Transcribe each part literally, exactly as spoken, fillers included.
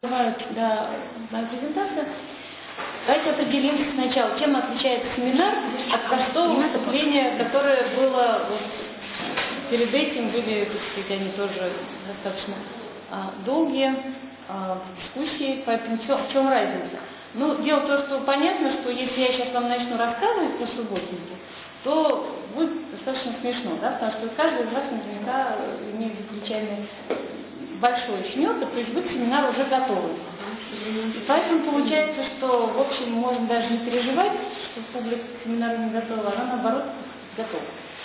Да, моя презентация. Давайте определимся сначала, чем отличается семинар от простого выступления, которое было вот перед этим, были, так сказать, они тоже достаточно а, долгие а, дискуссии, поэтому в чем, в чем разница? Ну, дело в том, что понятно, что если я сейчас вам начну рассказывать про субботники, то будет достаточно смешно, да, потому что каждый из вас наверняка имеет заключение большой очень опыт, то есть вы к семинару уже готовы. И поэтому получается, что, в общем, можно даже не переживать, что публика к семинару не готова, она, наоборот, готова.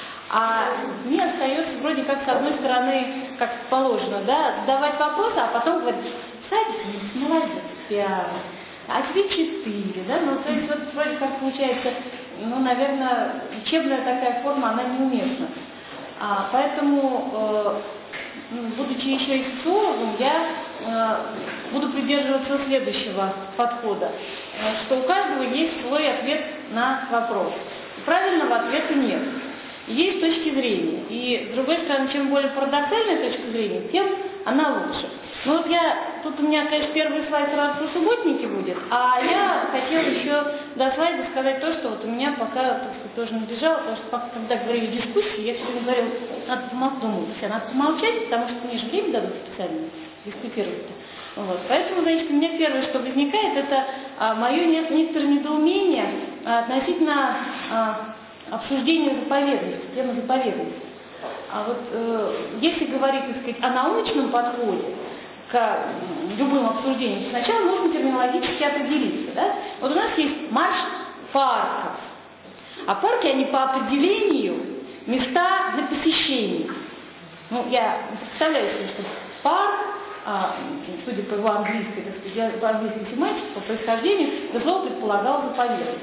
А мне остается вроде как, с одной стороны, как положено, да, задавать вопросы, а потом говорить: садись, молодец, пиар, а тебе четыре, да, ну, то есть вот вроде как получается, ну, наверное, учебная такая форма, она неуместна. А, поэтому, э, будучи еще и социологом, я э, буду придерживаться следующего подхода, э, что у каждого есть свой ответ на вопрос. Правильного ответа нет. Есть точки зрения. И, с другой стороны, чем более парадоксальная точка зрения, тем она лучше. Ну вот я, тут у меня, конечно, первый слайд сразу про субботники будет, а я хотела еще до слайда сказать то, что вот у меня пока, так сказать, тоже набежало, потому что пока, когда говорили дискуссии, я все время говорила, надо помолчать, надо помолчать, потому что мне же время дадут специально дискутировать-то. Вот. Поэтому, значит, у меня первое, что возникает, это а, мое некоторое недоумение а, относительно а, обсуждения заповедности, темы заповедности. А вот э, если говорить, так сказать, о научном подходе к любым обсуждениям, сначала нужно терминологически определиться. Да? Вот у нас есть марш парков. А парки, они по определению места для посещения. Ну, я представляю себе, что парк, а, судя по его английской, так сказать, по английской семантике, по происхождению, это слово предполагало заповедность.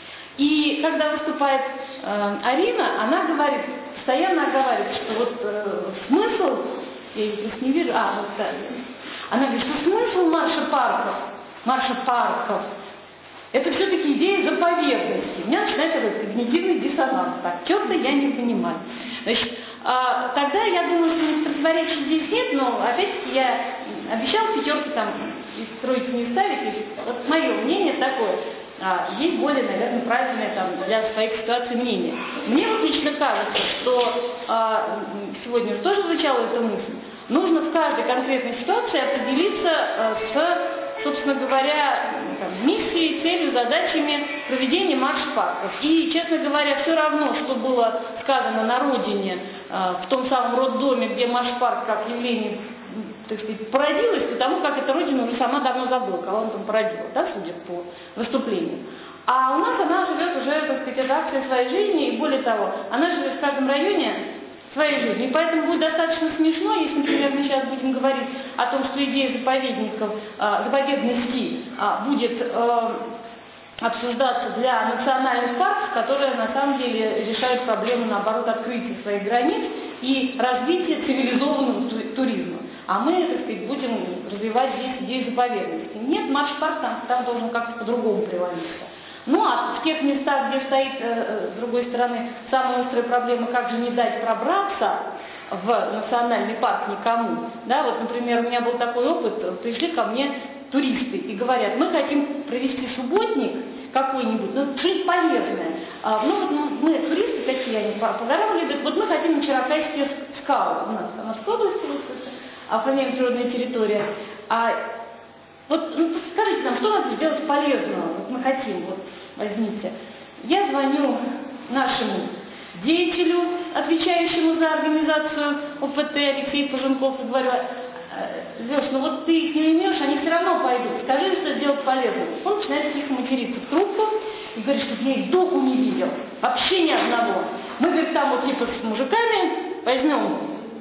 И когда выступает э, Арина, она говорит, постоянно оговаривает, что вот э, смысл, я ее просто не вижу, а, вот да, она говорит, что смысл марша парков, марша парков, это все-таки идея заповедности. У меня начинается этот когнитивный диссонанс. Так, что-то я не понимаю. Значит, а, тогда я думаю, что противоречий здесь нет, но опять-таки я обещала пятерки там из тройки не ставить. И вот мое мнение такое. А, есть более, наверное, правильное там, для своих ситуаций мнение. Мне вот лично кажется, что а, сегодня уже тоже звучала эта мысль, нужно в каждой конкретной ситуации определиться а, с, собственно говоря, там, миссией, целью, задачами проведения марш-парков. И, честно говоря, все равно, что было сказано на родине, а, в том самом роддоме, где марш-парк как явление, так сказать, породилась, потому как эта родина уже сама давно забыла, кого он там породила, да, судя по выступлению. А у нас она живет уже, так сказать, это акция своей жизни, и более того, она живет в каждом районе своей жизни. И поэтому будет достаточно смешно, если, например, мы сейчас будем говорить о том, что идея заповедников, заповедности будет обсуждаться для национальных парков, которые на самом деле решают проблему, наоборот, открытия своих границ и развития цивилизованного туризма. А мы, так сказать, будем развивать здесь идею заповедности. Нет, марш-парк там, там должен как-то по-другому приводиться. Ну а в тех местах, где стоит, э, с другой стороны, самая острая проблема, как же не дать пробраться в национальный парк никому. Да, вот, например, у меня был такой опыт, пришли ко мне туристы и говорят, мы хотим провести субботник какой-нибудь, ну, что-нибудь полезное. А, ну, вот мы, туристы такие, они по, по горам любят, вот мы хотим на Чаракайские скалы, у нас в Самарской области, охраняем природная территория. А вот ну, скажите нам, что надо сделать полезного? Вот мы хотим, вот возьмите. Я звоню нашему деятелю, отвечающему за организацию ОПТ, Алексею Поженков, и говорю, Леш, ну вот ты их не имеешь, они все равно пойдут. Скажи, что сделать полезно. Он начинает тихо материться в трубку и говорит, что я их духу не видел. Вообще ни одного. Мы, говорит, там вот типа с мужиками возьмем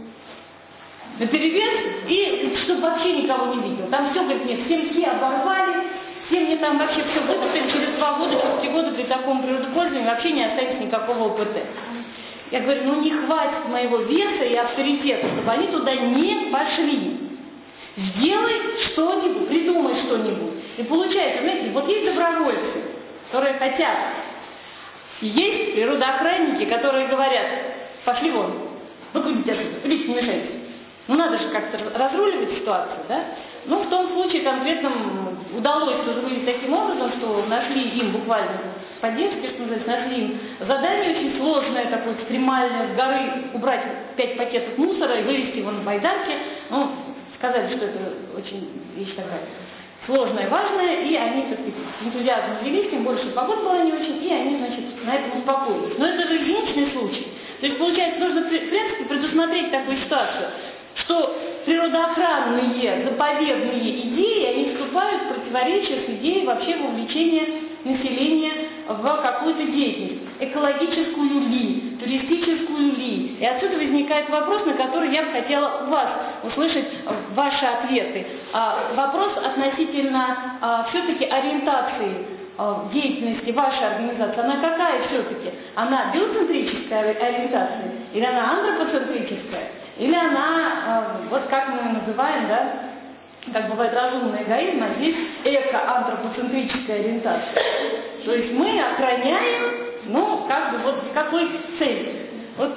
наперевес, и чтобы вообще никого не видел. Там все, говорит, нет, все все оборвали, все мне там вообще все выкупили, через два года, через три года при таком природопользовании вообще не останется никакого ОПТ. Я говорю, ну не хватит моего веса и авторитета, чтобы они туда не пошли. Сделай что-нибудь, придумай что-нибудь. И получается, знаете, вот есть добровольцы, которые хотят, и есть природоохранники, которые говорят, пошли вон, выходите отсюда, идите, не мешайте. Ну, надо же как-то разруливать ситуацию, да? Ну, в том случае конкретном удалось разрулить таким образом, что нашли им буквально поддержки, что называется, нашли им задание очень сложное, такое экстремальное, с горы убрать пять пакетов мусора и вывести его на байдарке. Ну, сказали, что это очень вещь такая сложная, важная, и они, так сказать, с энтузиазмом велись, тем больше погода была не очень, и они, значит, на этом успокоились. Но это же единичный случай. То есть, получается, нужно, в принципе, предусмотреть такую ситуацию, что природоохранные, заповедные идеи, они вступают в противоречие с идеей вообще вовлечения населения в какую-то деятельность, экологическую ли, туристическую ли. И отсюда возникает вопрос, на который я бы хотела у вас услышать ваши ответы. А, вопрос относительно а, все-таки ориентации а, деятельности вашей организации. Она какая все-таки? Она биоцентрическая ориентация или она антропоцентрическая? Или она, вот как мы ее называем, да, как бывает разумный эгоизм, а здесь эко-антропоцентрическая ориентация. То есть мы охраняем, ну, как бы вот для какой цели. Вот,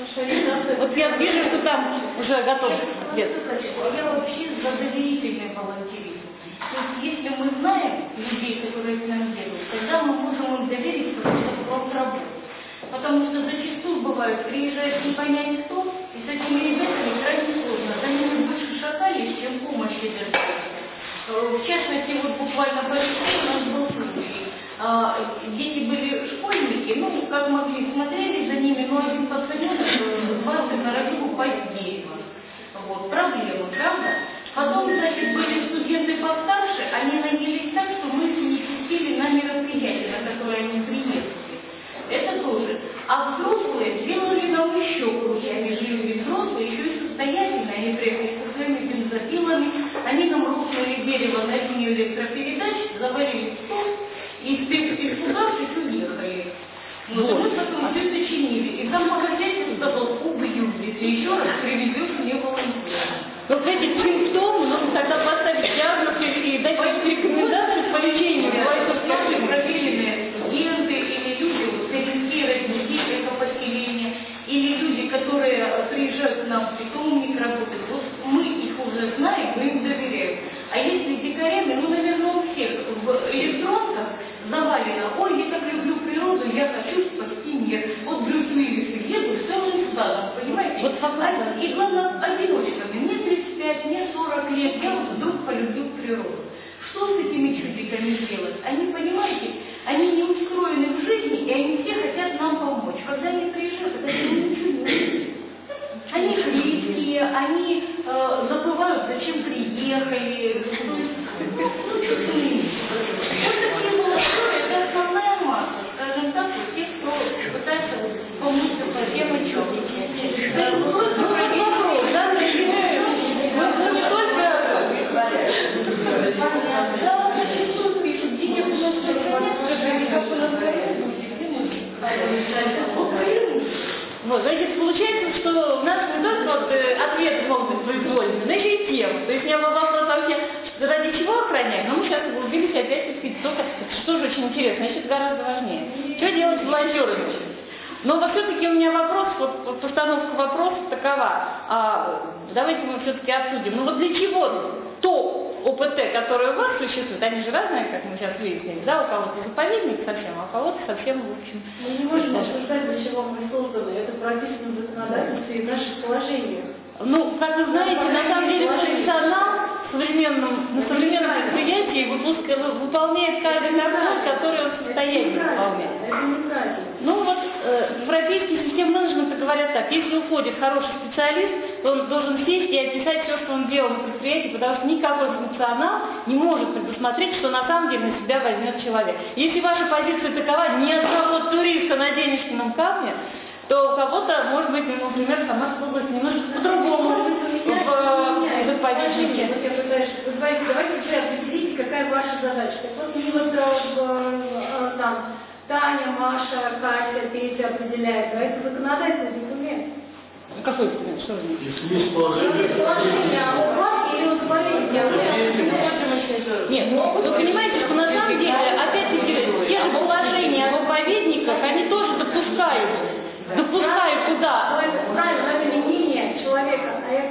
вот я вижу, что там уже готов ответ. Я вообще за доверительный волонтеризм. То есть если мы знаем людей, которые к нам делают, тогда мы можем им доверить какую-то работу. Потому что зачастую бывает, приезжает непонятно кто, и с этими ребятами крайне сложно. За ними больше шатались, чем помощи держали. В частности, вот буквально по весне у нас был случай. Дети были школьники, ну, как могли, смотрели за ними, но один пацанёнок дважды норовил упасть с дерева. Вот, проблема, правда? Потом, значит, были студенты постарше, они нанялись так, что мы их не пустили на мероприятия, на которые они приехали. Это тоже. А взрослые сделали нам еще круче. Они же люди взрослые, еще и состоятельные. Они приехали со своими бензопилами, они нам рухнули дерево на линию электропередач, завалили стол и, испугавшись, уехали. Ну, вот. Мы потом все сочинили. И там по хозяйству сказал, убью, если еще раз привезешь мне волонтера. Вот эти симптомы нужно тогда поставить диагноз и дать рекомендации по лечению. Наши проверенные студенты или люди, вот, советские родники, экопоселения, или люди, которые приезжают к нам в питомник работать, вот мы их уже знаем, мы им доверяем. А если дикарями, ну, наверное, у всех в электронках завалено, ой, я так люблю природу, я хочу спасти мир. Вот Брюс Уиллис едут целым стадом, понимаете? Вот а, и главное, одиночками. Мне тридцать пять, мне сорок лет, я вот вдруг полюбил природу. Что с этими чудиками делать? Они, понимаете, они не устроены в жизни, и они все хотят нам помочь. Когда они приезжают, это ничего не делают. Они хлипкие, они э, забывают, зачем приехали. Ну, что с ними? Вот такие молодые, это основная масса, скажем так, у тех, кто пытается помочь по тем отчетам. Да, ну, просто вопрос, да, мы не только... Да, зачастую пишут, денег у нас нет, как у нас вот, значит, получается, что у нас не только вот, э, ответы могут быть произвольны, но еще и тема. То есть у меня был вопрос вообще, ради чего охранять, но мы сейчас углубились опять, так сказать, только, что же очень интересно, значит, гораздо важнее. Что делать с волонтерами? Но вот все-таки у меня вопрос, вот постановка вопроса такова. А, давайте мы все-таки обсудим. Ну вот для чего то ОПТ, которое у вас существует, они же разные, как мы сейчас выяснили, да, у кого-то заповедник совсем, а у кого-то совсем, в общем... Мы не можем обсуждать, для чего мы созданы. Это прописано в законодательстве и в наших положениях. Ну, как вы знаете, на самом деле функционал современном, на современном предприятии выпуска, выполняет каждый такой, который он в состоянии выполнять. Это неправильно. Ну вот, э, европейские системы менеджмента говорят так, если уходит хороший специалист, то он должен сесть и описать все, что он делал на предприятии, потому что никакой функционал не может предусмотреть, что на самом деле на себя возьмет человек. Если ваша позиция такова, ни одного туриста на денежном камне, то у кого-то, может быть, ну, например, Самарская область немножко по-другому в заповеднике. Вот я пытаюсь, вы говорите, давайте уже определите, какая ваша задача. Так вот, не вот э, там Таня, Маша, Катя, Петя определяет, а это законодательный документ. Какой документ? Что же? Есть положение. Положение у вас или у заповедника? Нет, вы понимаете, что на самом деле, опять-таки, те же положения о заповедниках, они тоже допускают. Допускают туда. Но это правильно, но это не мнение человека, а это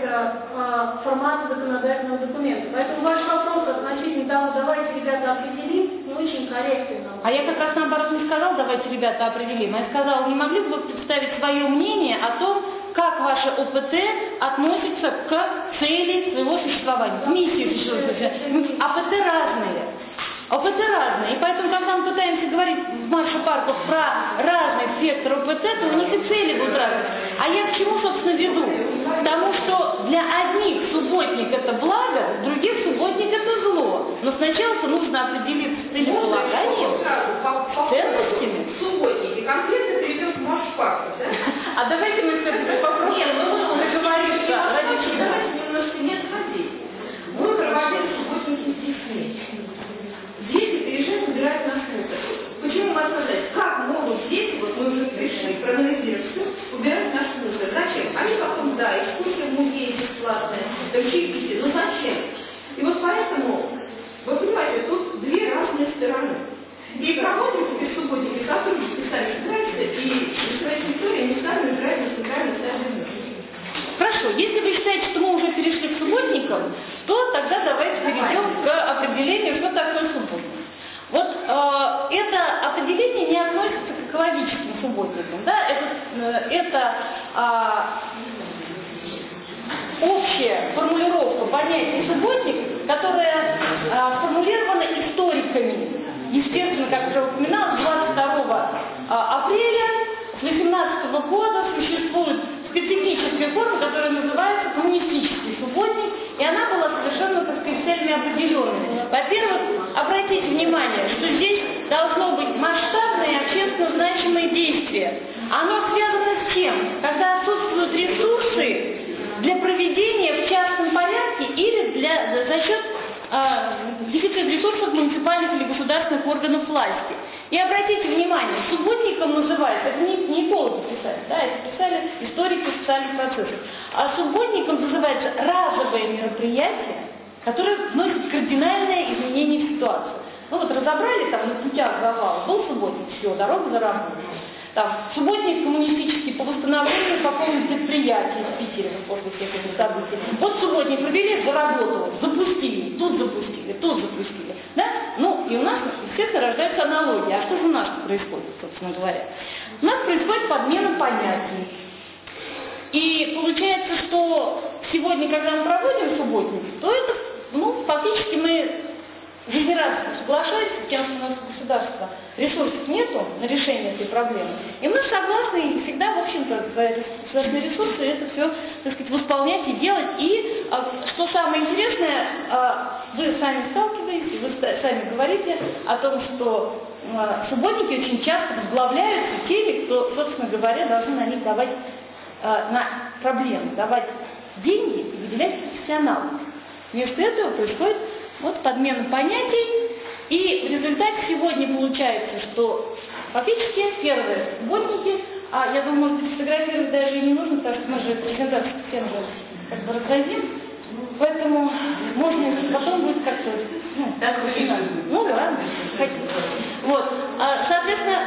э, формата законодательного документа. Поэтому ваш вопрос относительно того, давайте, ребята, определим, не очень корректен. А я как раз наоборот не сказал, давайте, ребята, определим. Я сказала, не могли бы вы представить свое мнение о том, как ваше ОПТ относится к цели своего существования, к миссии существования. ОПТ разные. ОПТ разные. И поэтому, когда мы пытаемся говорить в марше парков про разный спектр ОПТ, то у них и цели будут разные. А я к чему, собственно, веду? К тому, что для одних субботник это благо, для других субботник это зло. Но сначала нужно определиться с целеполаганием, с ценностями. Субботники конкретно перейдем к марш парку, да? А давайте мы все-таки попробуем договориться. Давайте немножко не отходить. Мы проводили субботники с детьми. Дети приезжают, убирают на мусор. Почему мы сказать, как могут дети, вот мы уже пришли, проанализировать все, убирать наш мусор? Зачем? Они потом, да, экскурсия в музее бесплатная, да чаепитие, ну зачем? И вот поэтому, вы понимаете, тут две разные стороны. И проводим субботники, сотрудники сами собираются, и своей территории они сами убирают на центральной стороне. Хорошо, если вы считаете, что мы уже перешли к субботникам, то тогда давайте перейдем к определению, что такое субботник. Вот э, это определение не относится к экологическим субботникам. Да? Это, э, это э, общая формулировка понятия субботник, которая э, сформулирована историками. Естественно, как уже упоминалось, двадцать второго апреля с восемнадцатого года существует специфическая форма, которая называется коммунистический субботник, и она была совершенно, так сказать, целями определенными. Во-первых, обратите внимание, что здесь должно быть масштабное и общественно значимое действие. Оно связано с чем? Когда отсутствуют ресурсы для проведения в частном порядке или для, за счет дефицит ресурсов муниципальных или государственных органов власти. И обратите внимание, субботником называется, это не, не экологи писали, да, это писали историки социальных процессов, а субботником называется разовое мероприятие, которое вносит кардинальное изменение в ситуацию. Ну вот разобрали там на путях завала, был субботник, все, дорога заработала. Там, субботник коммунистический по восстановлению какого-нибудь предприятия в Питере после всех этих событий. Вот субботник провели, заработало, запустили, тут запустили, тут запустили. Да? Ну, и у нас, естественно, рождается аналогия. А что же у нас происходит, собственно говоря? У нас происходит подмена понятий. И получается, что сегодня, когда мы проводим субботник, то это, ну, фактически мы жизнерадостно соглашаемся с тем, что у нас государства ресурсов нету на решение этой проблемы. И мы согласны и всегда, в общем-то, за государственные ресурсы это все, так сказать, восполнять и делать. И, что самое интересное, вы сами сталкиваетесь, вы сами говорите о том, что субботники очень часто возглавляются теми, кто, собственно говоря, должны на них давать на проблемы, давать деньги и выделять профессионалов. Вместо этого происходит вот подмена понятий, и в результате сегодня получается, что фактически первые субботники, а я думаю, может быть, фотографировать даже и не нужно, потому что мы же презентацию всем же как бы раздадим, поэтому можно потом будет как-то, ну, так, ну да, хотите. Вот, а, соответственно,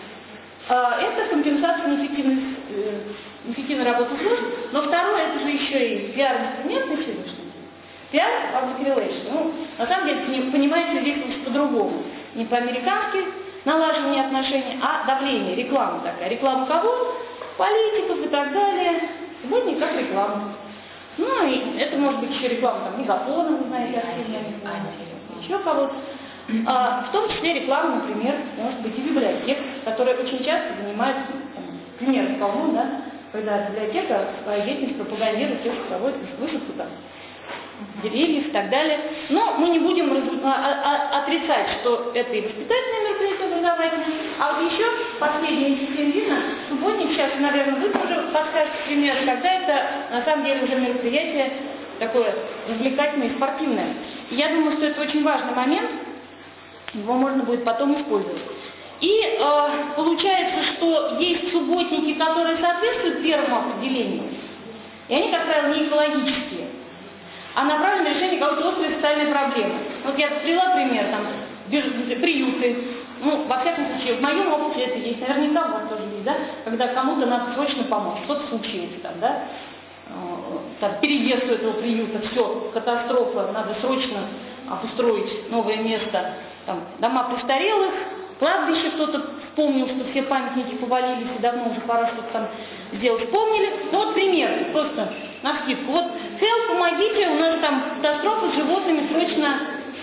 а, это компенсация неэффективной, неэффективной работы служб, но второе, это же еще и пиар-инструмент на сегодняшний день. Пиар, public relations. Ну, на самом деле, понимаете, здесь лучше по-другому. Не по-американски налаживание отношений, а давление, реклама такая. Реклама кого? Политиков и так далее. Субботник как реклама. Ну, и это может быть еще реклама там, мегафона, вы знаете, активная реклама, еще кого-то. А, в том числе реклама, например, может быть и библиотек, которые очень часто занимаются, пример полно, да, когда библиотека свою деятельность пропагандирует, то, что проводит высадку там деревьев и так далее. Но мы не будем раз... а, а, отрицать, что это и воспитательное мероприятие образовательное. А вот еще последнее видно, субботник, сейчас, наверное, вы тоже подскажете пример, когда это на самом деле уже мероприятие такое развлекательное и спортивное. И я думаю, что это очень важный момент, его можно будет потом использовать. И э, получается, что есть субботники, которые соответствуют первому определению, и они, как правило, не экологические, а направлены на решение какой-то острой социальной проблемы. Вот я привела пример, там, приюты. Ну, во всяком случае, в моем опыте это есть, наверняка у вас тоже есть, да, когда кому-то надо срочно помочь, что-то случилось там, да, там, переезд у этого приюта, все, катастрофа, надо срочно обустроить новое место, там, дома престарелых, кладбище, кто-то вспомнил, что все памятники повалились, и давно уже пора что-то там сделать, вспомнили. Ну вот пример, просто на скидку. Вот, help, помогите, у нас там катастрофа с животными, срочно.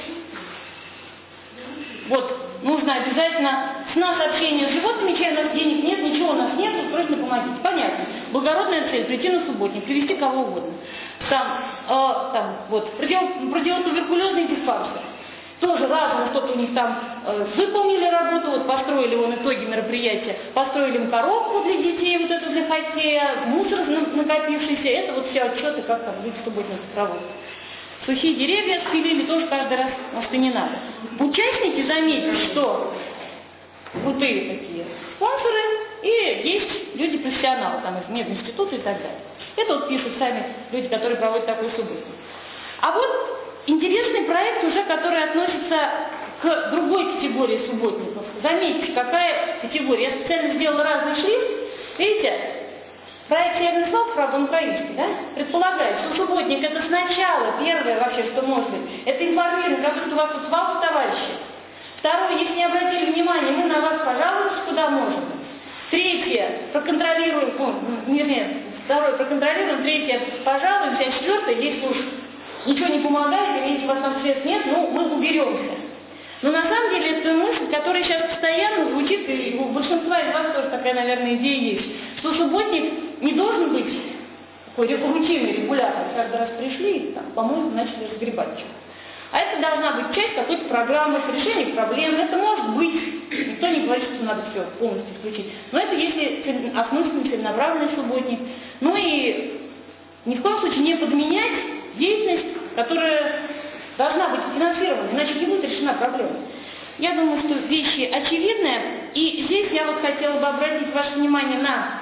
Вот, нужно обязательно с нас общение с животными, чай у нас денег нет, ничего у нас нет, срочно помогите. Понятно. Благородная цель, прийти на субботник, привести кого угодно. Там, э, там, вот, противотуберкулезный диспансер. Тоже разом что-то у них там э, выполнили работу, вот построили вон итоги мероприятия, построили им коробку для детей, вот это для хоккея, мусор накопившийся, это вот все отчеты, как там люди субботник проводят. Сухие деревья спилили тоже каждый раз, может и не надо. Участники, заметьте, что крутые такие спонсоры и есть люди-профессионалы, там из мединститута и так далее. Это вот пишут сами люди, которые проводят такой субботник. А вот интересный проект уже, который относится к другой категории субботников. Заметьте, какая категория. Я специально сделала разный шрифт. Видите? Проект «Северный слог», правда, он украинский, да? Предполагает, что субботник это сначала, первое вообще, что может быть, это информирование, как будто у вас тут вал товарищи. Второе, если не обратили внимания, мы на вас пожалуемся, куда можем. Третье, проконтролируем, ну, вернее, второе, проконтролируем, третье, пожалуемся, а четвертое, если уж ничего не помогает, или если у вас там средств нет, ну, мы уберемся. Но на самом деле это мысль, которая сейчас постоянно звучит, и у большинства из вас тоже такая, наверное, идея есть, что субботник не должен быть такой рутинный, регулярный. Каждый раз пришли и там, по-моему, начали разгребать что-то. А это должна быть часть какой-то программы решения проблем. Это может быть, никто не говорит, что надо все полностью включить. Но это если осмысленный, целенаправленный субботник. Ну и ни в коем случае не подменять деятельность, которая должна быть финансирована, иначе не будет решена проблема. Я думаю, что вещи очевидные. И здесь я вот хотела бы обратить ваше внимание на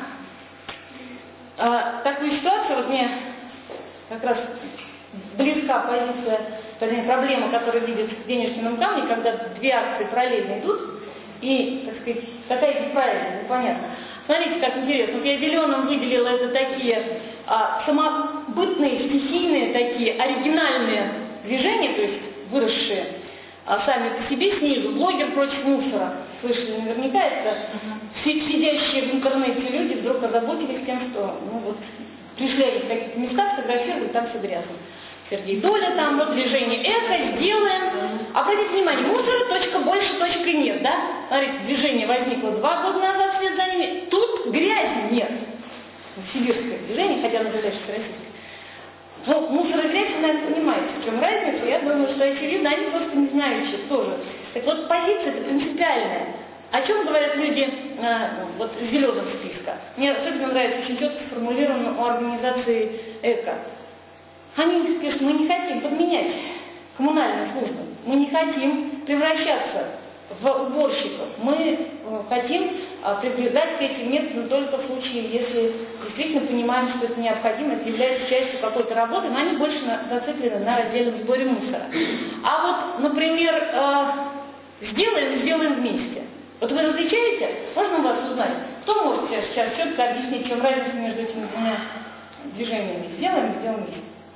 э, такую ситуацию. Вот мне как раз близка позиция, точнее, проблема, которую видят в денежном камне, когда две акции параллельно идут, и, так сказать, какая здесь правильная, непонятно. Смотрите, как интересно. Вот я зеленым выделила это такие а, самобытные, стихийные, такие оригинальные движения, то есть выросшие а, сами по себе снизу. Блогер против мусора. Слышали наверняка, это сидящие в интернете люди вдруг озаботились тем, что ну, вот, пришли в какие-то места, сфотографировали, там все грязно. Сергей Доля, там вот движение «Эхо», «Сделаем». Обратите внимание, мусора точка больше, точка нет, да? Смотрите, движение возникло два года назад, вслед за ними. Тут грязи нет. Сибирское движение, хотя называется российское. Ну, мусор и грязь, вы, наверное, понимаете, в чем разница. Я думаю, что очевидно, они просто не знающие тоже. Так вот, позиция-то принципиальная. О чем говорят люди э, вот, из зеленого списка? Мне особенно нравится, очень четко сформулировано у организации «Эко». Они пишут, мы не хотим подменять коммунальные службы, мы не хотим превращаться в уборщиков, мы э, хотим э, прибегать к этим методам только в случае, если действительно понимаем, что это необходимо, это является частью какой-то работы, но они больше на, зациклены на раздельном сборе мусора. А вот, например, э, сделаем, сделаем вместе. Вот вы различаете? Можно у вас узнать? Кто может сейчас, сейчас четко объяснить, в чем разница между этими двумя движениями? Сделаем, сделаем вместе.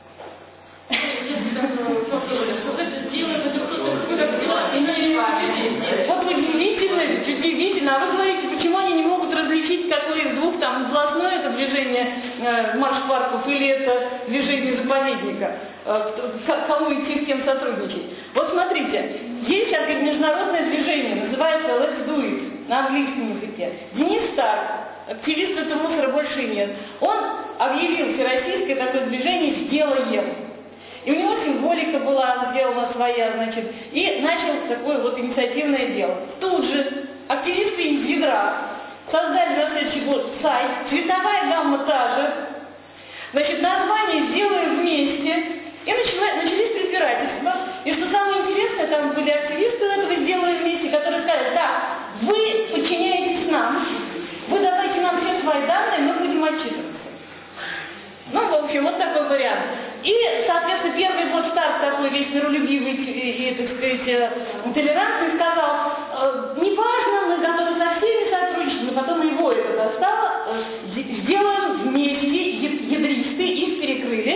Вот удивительно, удивительно. А вы говорите, почему они не могут различить, какое из двух, там, областное это движение э, марш парков или это движение заповедника, э, кому идти, с кем сотрудничать. Вот смотрите, есть сейчас международное движение, называется Let's Do It на английском языке. Денис Старк, активист «Это мусора больше нет», он объявил всероссийское такое движение «Сделаем». И у него символика была сделана своя, значит, и начал такое вот инициативное дело. Тут же активисты из ядра создали на следующий год сайт, цветовая гамма та же, значит, название «Сделаем вместе», и начала, начались препирательства. И что самое интересное, там были активисты этого «Сделаем вместе», которые сказали, да, вы подчиняетесь нам, вы давайте нам все свои данные, мы будем отчитываться. Ну, в общем, вот такой вариант. И, соответственно, первый год Старк такой весь миролюбивый и, и, так сказать, толерантный сказал, э, неважно, мы готовы со всеми сотрудничать, но потом его это достало, э, сделаем вместе, ядристы, их перекрыли,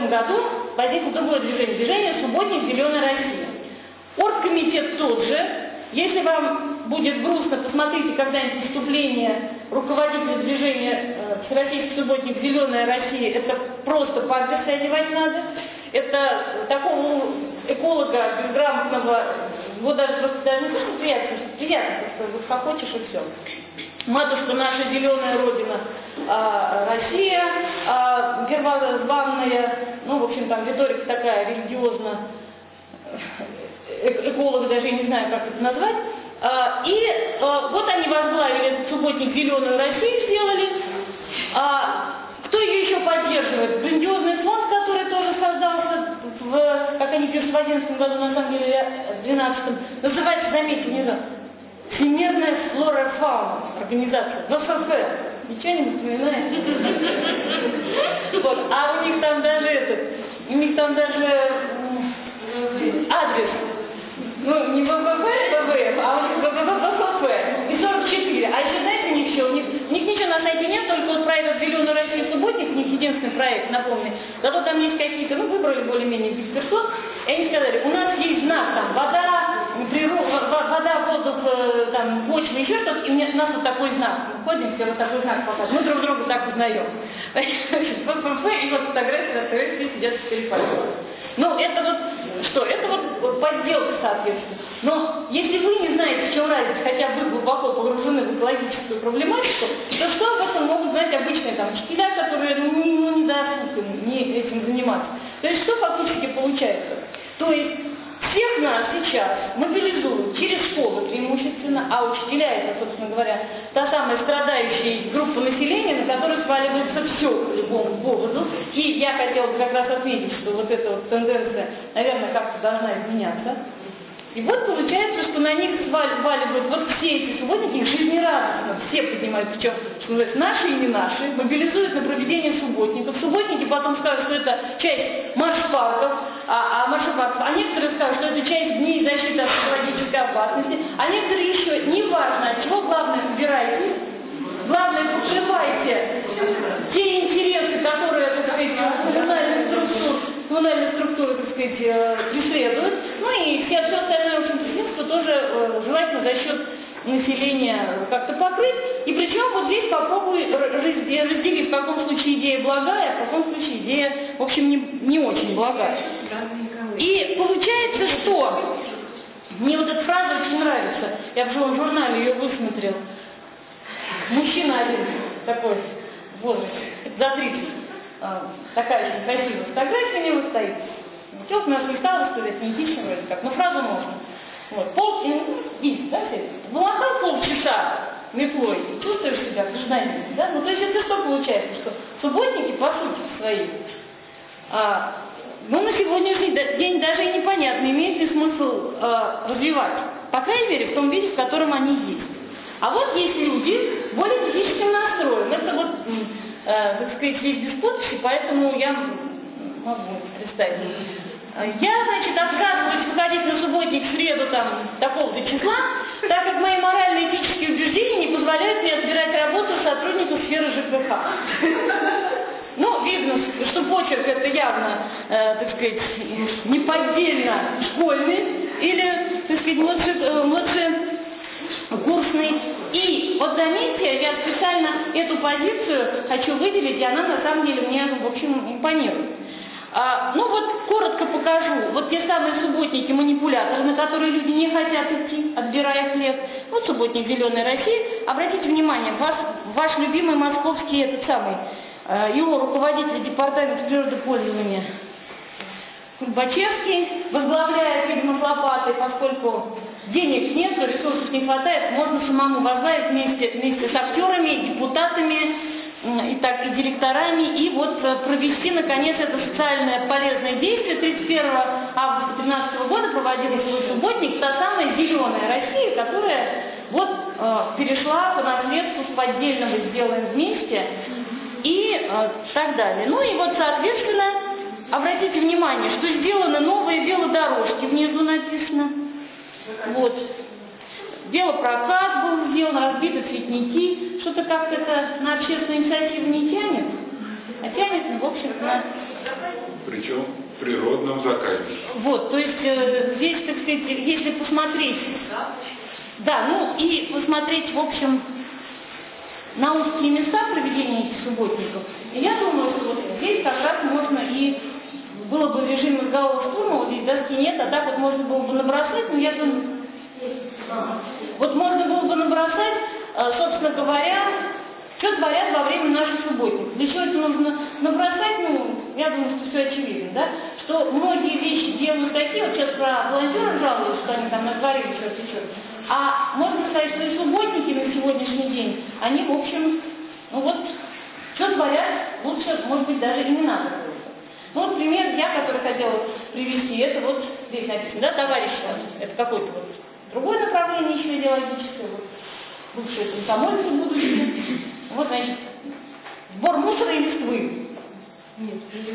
этом году возникло другое движение, движение «Субботник Зеленой России». Оргкомитет тот же. Если вам будет грустно, посмотрите когда-нибудь выступление руководителя движения э, «Всероссийский субботник Зеленая Россия». Это просто памперсы одевать надо. Это такого эколога безграмотного, его даже просто даже не то, что приятно, приятно, просто вот хочешь и все. Матушка наша зеленая родина, а, Россия, а, первозванная, ну, в общем, там риторика такая религиозно, э эколог даже, я не знаю, как это назвать. А, и а, вот они возглавили этот субботник «Зеленую Россию», сделали. А, кто ее еще поддерживает? Грандиозный фонд, который тоже создался, в, как они пишут, в одиннадцатом году, на самом деле, в двенадцатом. Называется, заметьте, внизу, Всемирная флора фауна организация, вэ эф эф. Ничего не напоминает? Вот. А у них там даже этот, у них там даже адрес. Ну, не вэ эф эф, вэ вэ эф, а вэ эф эф. И сорок четыре. А еще, знаете, у них еще, у них, у них ничего на сайте нет, только вот про этот «Зеленую Россию» субботник, у них единственный проект, напомню. Зато там есть какие-то, ну, выбрали более-менее десять персон, и они сказали, у нас есть знак, там, вода, природа, вода, воздух, там, почва, еще что-то, и у нас вот такой знак. Мы ходим, все вот такой знак показывают. Мы друг друга так узнаем. вэ эф эф, и вот фотографии на ТВ сидят в телефоне. Ну, это вот, что, это вот подделка, соответственно. Но если вы не знаете, в чем разница, хотя бы глубоко погружены в экологическую проблематику, то что об этом могут знать обычные там учителя, которые ну, не, ну, не доступны не этим заниматься. То есть что фактически получается? То есть всех нас сейчас мобилизуют через школы преимущественно, а учителя это, собственно говоря, та самая страдающая группа населения, на которую сваливается все по любому поводу. И я хотела бы как раз отметить, что вот эта вот тенденция, наверное, как-то должна изменяться. И вот получается, что на них сваливают вот все эти субботники, их жизнерадостно, все поднимают, причем, что называется, наши и не наши, мобилизуют на проведение субботников. Субботники потом скажут, что это часть марш-парков, а, а марш-парков, а некоторые скажут, что это часть дней защиты от экологической опасности, а некоторые еще, неважно, от чего, главное, убирайте, главное, покрывайте те интересы, которые, так сказать, коммунальных структур, коммунальные структуры, так сказать, преследуют. Ну и все, все остальное, в общем-то, средства тоже э, желательно за счет населения как-то покрыть. И причем вот здесь попробую разделить, в каком случае идея благая, а в каком случае идея, в общем, не, не очень благая. И получается, что мне вот эта фраза очень нравится. Я в журнале ее высмотрел. Мужчина один такой, возраст, за тридцать. Такая очень красивая фотография у него стоит. Телка нас не стала сказать, не этично вроде как, но фразу можно. Вот, пол, ну, видите, да, все? Вымахал полчаса метлой, чувствуешь себя гражданином, да? Ну, то есть это что получается, что субботники, по сути своей, а, ну, на сегодняшний день даже и непонятно, имеет ли смысл а, развивать, по крайней мере, в том виде, в котором они есть. А вот есть люди, более критическим настроем. Это вот, э, так сказать, весь диспут, и поэтому я могу представить. Я, значит, отказываюсь выходить на субботник в среду там такого-то числа, так как мои морально-этические убеждения не позволяют мне отбирать работу сотрудников сферы ЖКХ. Ну, видно, что почерк это явно, э, так сказать, неподдельно школьный или, так сказать, младше, младше курсный. И вот заметьте, я специально эту позицию хочу выделить, и она на самом деле мне, в общем, импонирует. А, ну вот, коротко покажу. Вот те самые субботники-манипуляторы, на которые люди не хотят идти, отбирая хлеб. Вот субботник «Зеленой России». Обратите внимание, вас, ваш любимый московский этот самый, э, его руководитель департамента природопользования Кульбачевский возглавляет, видимо, с лопатой, поскольку денег нет, ресурсов не хватает, можно самому возглавить вместе, вместе с актерами, депутатами и, так, и директорами, и вот провести, наконец, это социальное полезное действие. тридцать первого августа две тысячи тринадцатого года проводился свой субботник, та самая «Зеленая Россия», которая вот э, перешла по наследству с поддельного «Сделаем вместе» и э, так далее. Ну и вот, соответственно, обратите внимание, что сделаны новые велодорожки, внизу написано. Вот. Велопрокат был сделан, разбиты цветники. Что-то как-то это на общественную инициативу не тянет, а тянет, в общем, на причем в природном заказе. Вот, то есть э, здесь, так сказать, если посмотреть, да, ну и посмотреть, в общем, на узкие места проведения этих субботников, и я думаю, что вот здесь как раз можно и было бы режим мозгового штурма, вот здесь доски нет, а так вот можно было бы набросать, но я думаю, вот можно было бы набросать, собственно говоря, что творят во время наших субботников. Для чего это нужно набросать, ну, я думаю, что все очевидно, да, что многие вещи делают такие, вот сейчас про волонтеров жалуются, что они там натворили что-то еще, а можно сказать, что и субботники на сегодняшний день, они, в общем, ну вот, что творят, лучше, может быть, даже и не надо было. Ну вот пример я, который хотела привести, это вот здесь написано, да, товарищ, это какое-то вот другое направление еще идеологическое, вот, бывшие комсомольцы будущие. Вот, значит, сбор мусора и листвы. Нет,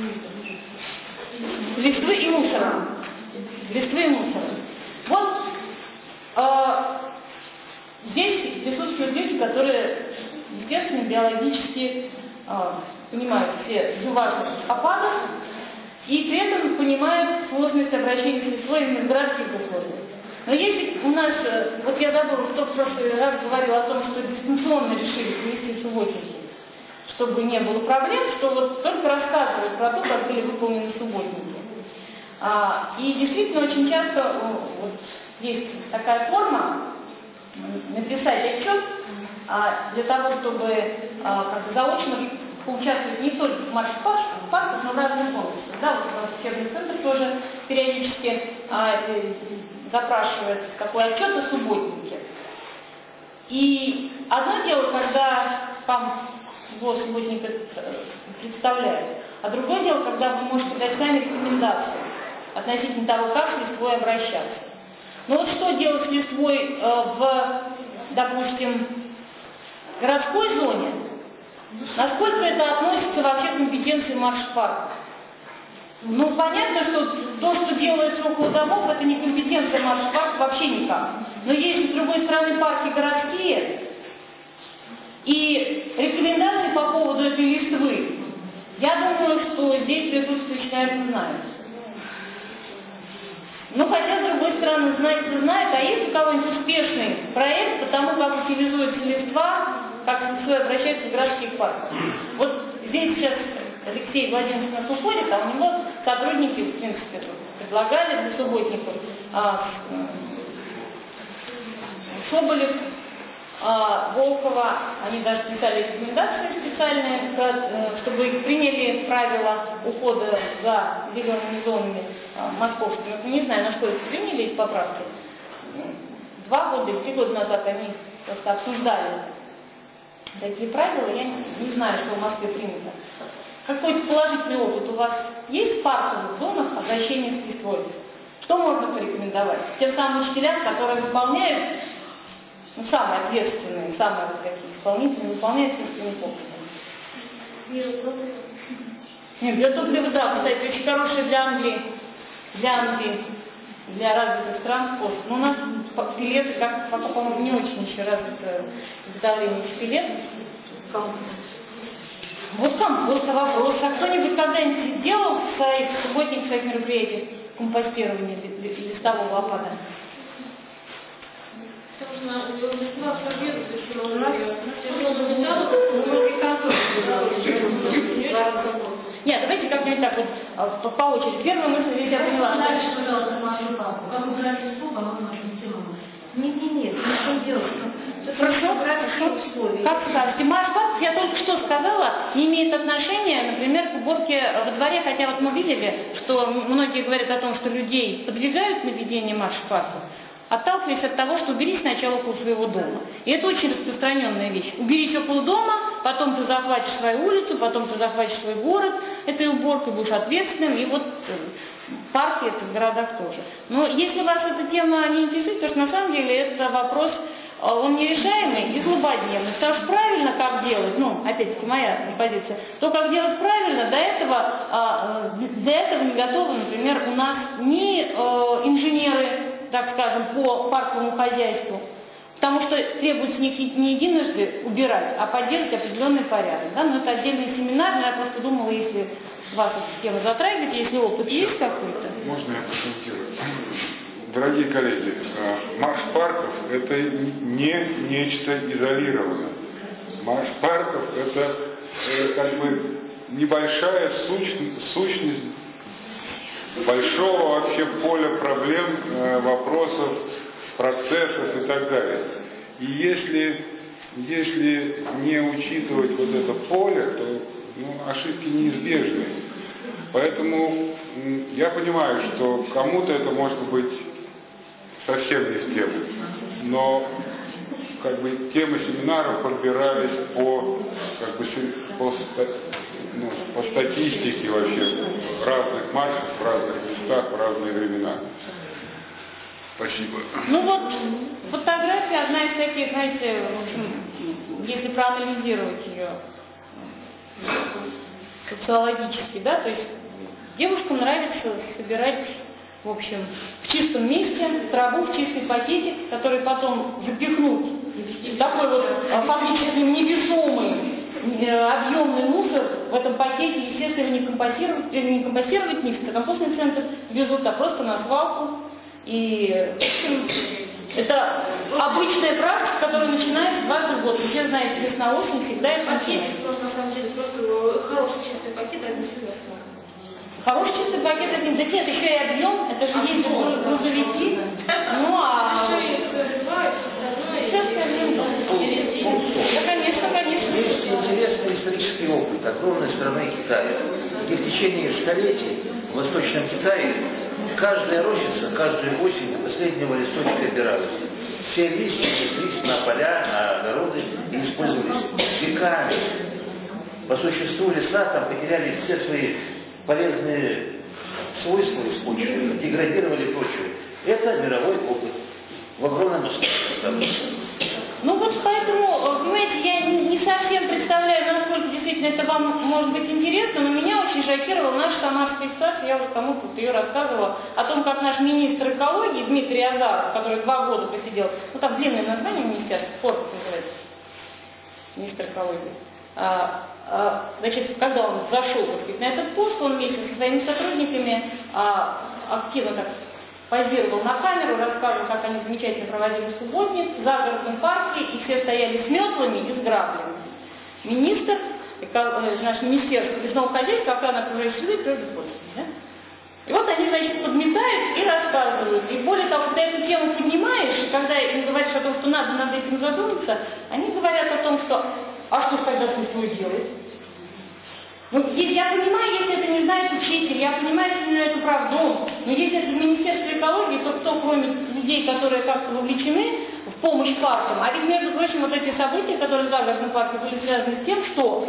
листвы и мусора. Листвы и мусора. Вот э, здесь присутствуют люди, которые, естественно, биологически э, понимают все важность опадов и при этом понимают сложность обращения с листвой именно в городских условиях. Но если у нас, вот я забыла, кто в прошлый раз говорил о том, что дистанционно решили провести субботники, чтобы не было проблем, что вот только рассказывают про то, как были выполнены субботники. А, и действительно очень часто вот, есть такая форма написать отчет а, для того, чтобы а, как бы заочно поучаствовать не только в марш-парках, но в разных областях. Да, вот у нас учебный центр тоже периодически а, запрашивает какой отчет о субботнике. И одно дело, когда вам его субботник представляет, а другое дело, когда вы можете дать сами рекомендации относительно того, как с листвой обращаться. Ну вот что делать с листвой э, в, допустим, городской зоне? Насколько это относится вообще к компетенции марш-парка? Ну, понятно, что то, что делается около домов, это не компетенция марш-парка вообще никак. Но есть, с другой стороны, парки городские, и рекомендации по поводу этой листвы, я думаю, что здесь присутствующие, наверное, знают. Ну, хотя, с другой стороны, знать-то знают, а есть у кого-нибудь успешный проект по тому, как утилизуется листва, как с листвой обращается в городских парках. Вот здесь сейчас Алексей Владимирович нас уходит, а у него сотрудники, в принципе, предлагали для субботников а, Соболев, а, Волкова, они даже писали рекомендации специальные, чтобы их приняли правила ухода за зелеными зонами а, московскими. Ну, не знаю, насколько приняли эти поправки. Два года или три года назад они просто обсуждали такие правила, я не, не знаю, что в Москве принято. Какой-то положительный опыт у вас есть в парковых зонах обращения с листвой? Что можно порекомендовать? Тем самым учителям, которые выполняют, ну, самые ответственные, самые вот такие исполнительные, выполняют собственным опытом. Биотопливо. Нет, биотопливо, да, кстати, очень хорошее для Англии, для Англии, для развитых стран способ. Но у нас пилеты, как, по-моему, не очень еще развито изготовление пилетов. Вот компост, вопрос. А кто-нибудь когда-нибудь делал в своих субботних своих мероприятиях компостирование листового опада? Нет, давайте как-нибудь так вот по, по очереди. Первая мысль, здесь я поняла. Дальше, пожалуйста, нашу папу. Как убрать листву, по нашим темам? Нет, нет, нет, что делать? Хорошо, хорошо. Как скажете, марш-парк, я только что сказала, не имеет отношения, например, к уборке во дворе, хотя вот мы видели, что многие говорят о том, что людей подвигают на ведение марш-парка, отталкиваясь от того, что убери сначала около своего дома. И это очень распространенная вещь. Уберись около дома, потом ты захватишь свою улицу, потом ты захватишь свой город, этой уборкой будешь ответственным, и вот парки это в городах тоже. Но если вас эта тема не интересует, то что на самом деле это вопрос, он нерешаемый и злободневный. Потому что правильно как делать, ну, опять-таки моя позиция, то, как делать правильно, до этого, для этого не готовы, например, у нас ни инженеры, так скажем, по парковому хозяйству, потому что требуется не, не единожды убирать, а поддерживать определенный порядок. Да? Но это отдельный семинар, но я просто думала, если вас эта тема затрагивает, если опыт есть какой-то? Можно я прокомментирую? Дорогие коллеги, марш парков – это не нечто изолированное. Марш парков – это как бы небольшая сущность, сущность большого вообще поля проблем, вопросов, процессов и так далее. И если, если не учитывать вот это поле, то ну, ошибки неизбежны. Поэтому я понимаю, что кому-то это может быть совсем не с темы. Но как бы темы семинаров подбирались по, как бы, по, ну, по статистике вообще разных маршев, в разных местах, в разные времена. Спасибо. Ну вот, фотография одна из таких, знаете, в общем, если проанализировать ее социологически, да, то есть девушкам нравится собирать, в общем, в чистом месте траву в чистый пакетик, который потом запихнут в такой вот фактически невесомый объемный мусор в этом пакете, естественно, его не компостировать, не компостировать, не в компостный центр везут, а просто на свалку. И, в общем, это обычная практика, которая начинается дважды в год. Вы все знаете, весна-осень всегда это пакет, просто на самом деле, просто хороший чистый пакет, это не всегда свалка. Хороший чистый пакет, это не... Да нет, еще и объем, это же есть грузовики. Ну, а... Да, конечно, конечно. Есть интересный исторический опыт огромной страны Китая, где в течение столетий в Восточном Китае каждая рощица, каждую осень до последнего листочка убиралась. Все листья неслись на поля, на огороды и использовались веками. По существу леса там потеряли все свои полезные свойства из почвы, деградировали почву. Это мировой опыт в огромном масштабе. Ну вот поэтому, понимаете, я не совсем представляю, насколько действительно это вам может быть интересно, но меня очень шокировала наша самарская ситуация, я вот кому-то ее рассказывала, о том, как наш министр экологии Дмитрий Азаров, который два года посидел, ну там длинное название министерства, спорт называется, министр экологии, а, а, значит, когда он зашел, так сказать, на этот пост, он вместе со своими сотрудниками а, активно так позировал на камеру, рассказывал, как они замечательно проводили субботник в загородном парке, и все стояли с метлами и с граблями. Министр, наш министерство лесного хозяйства, охраны окружающей среды и природной пользования. Да? И вот они, значит, подметают и рассказывают. И более того, когда эту тему поднимаешь, и когда им говоришь о том, что надо над этим задуматься, они говорят о том, что а что ж тогда существует делать? Ну, я понимаю, если это не знает учитель, я понимаю, если не знает управдом, но если это в Министерстве экологии, то кто, кроме людей, которые как-то вовлечены в помощь паркам, а ведь, между прочим, вот эти события, которые в загородном парке были связаны с тем, что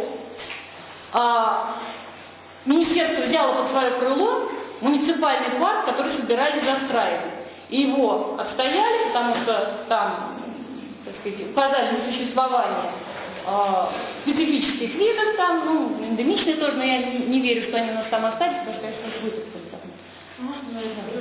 а, Министерство взяло под свое крыло муниципальный парк, который собирались застраивать. И его отстояли, потому что там, так сказать, указали на существование специфических видов там, ну, эндемичные тоже, но я не, не верю, что они у нас там остались, потому что, конечно, их вытащили. Можно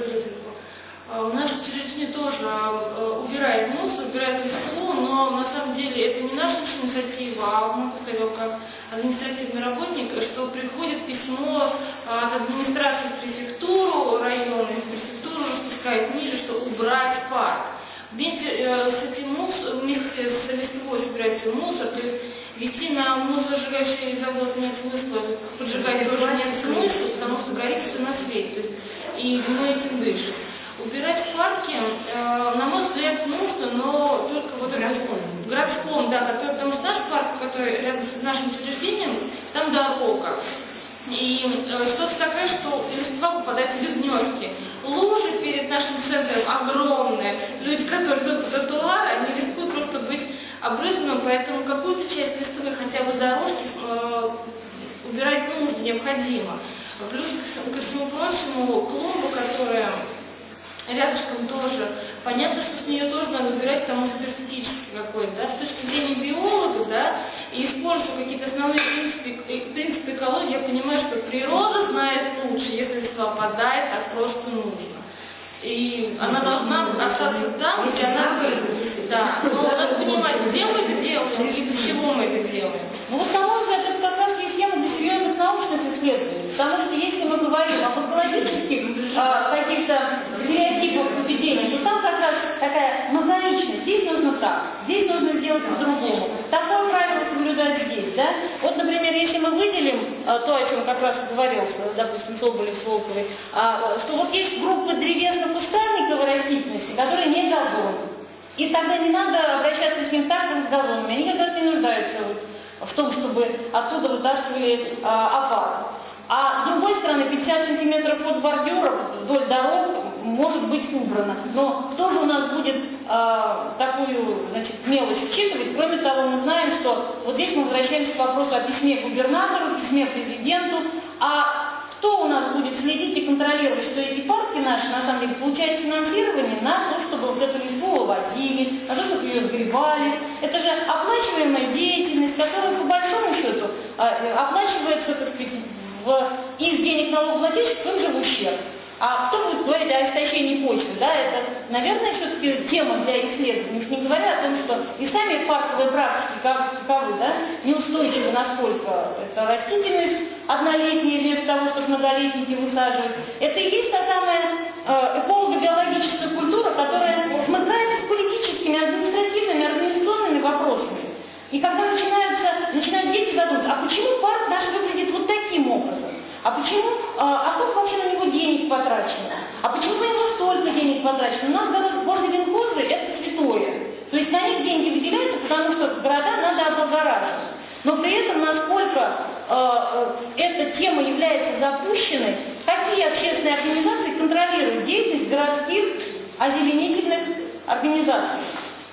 я У нас учреждение тоже убирает мусор, убирает листву, но на самом деле это не наша инициатива, а мы поставили как административный работник, что приходит письмо от администрации в префектуру района, и префектура распускает ниже, что убрать парк. Вместе э, с этим мусор, вместе с листвой собирать мусор, то есть вести на мусоросжигающий завод нет смысла, поджигать тоже нет смысла, потому что горит все на свете, то есть, и мы этим дышим. Убирать в парке, э, на мой взгляд, нужно, но только вот этот градском, да, который, потому что наш парк, который рядом с нашим учреждением, там дорога. И э, ситуация такая, что листва попадает в ливневки. Лужи перед нашим центром огромные. Люди, которые идут по тротуару, они рискуют просто быть обрызганными, поэтому какую-то часть листвы, хотя бы дорожки, э, убирать нужно, необходимо. Плюс, ко всему прочему, клумбу, которая рядышком тоже, понятно, что с нее тоже надо убирать, потому что это эстетически какой-то, да, с точки зрения биолога, да, и используя какие-то основные принципы, принципы экологии, я понимаю, что природа знает лучше, если листва опадает, так просто нужно. И она должна остаться там, где она вырастет, да, но надо понимать, где мы это делаем и для чего мы это делаем. Ну вот, на мой взгляд, это как раз есть тема для серьезных научных исследований. Потому что если мы говорим о патологических а, каких-то стереотипах поведения, то там как раз такая мозаичность. Здесь нужно так, здесь нужно сделать по-другому. Такое правило соблюдать здесь, да? Вот, например, если мы выделим а, то, о чем как раз говорил, допустим, Соболев с Волковой, а, что вот есть группа древесно-кустарниковой растительности, которые не газон. И тогда не надо обращаться к ним так, как с газонами. Они как раз не нуждаются вот в том, чтобы оттуда вытаскивали а, опар. А с другой стороны, пятьдесят сантиметров от бордюров вдоль дорог может быть убрано. Но кто же у нас будет а, такую, значит, мелочь учитывать? Кроме того, мы знаем, что вот здесь мы возвращаемся к вопросу о письме губернатору, письме президенту. А кто у нас будет следить и контролировать, что эти парки наши, на самом деле, получают финансирование на то, чтобы вот эту листву увозили, на то, чтобы ее сгребали. Это же оплачиваемая деятельность, которая, по большому счету, оплачивается, так сказать, в, из денег налогоплательщиков, им же в ущерб. А кто будет говорить о истощении почвы? Да, это, наверное, все-таки тема для исследований, не говоря о том, что и сами парковые практики, как таковы, да, неустойчивы, насколько это растительность однолетняя вместо того, чтобы многолетники высаживать. Это и есть та самая э, эколого-биологическая культура, которая смыкается с политическими, административными, организационными вопросами. И когда начинаются, начинают дети задумываться, а почему парк наш выглядит вот таким образом? А почему, а, а сколько вообще на него денег потрачено? А почему на него столько денег потрачено? У нас горы Винкозы – это святое. То есть на них деньги выделяются, потому что города надо облагораживать. Но при этом, насколько э, эта тема является запущенной, какие общественные организации контролируют деятельность городских озеленительных организаций?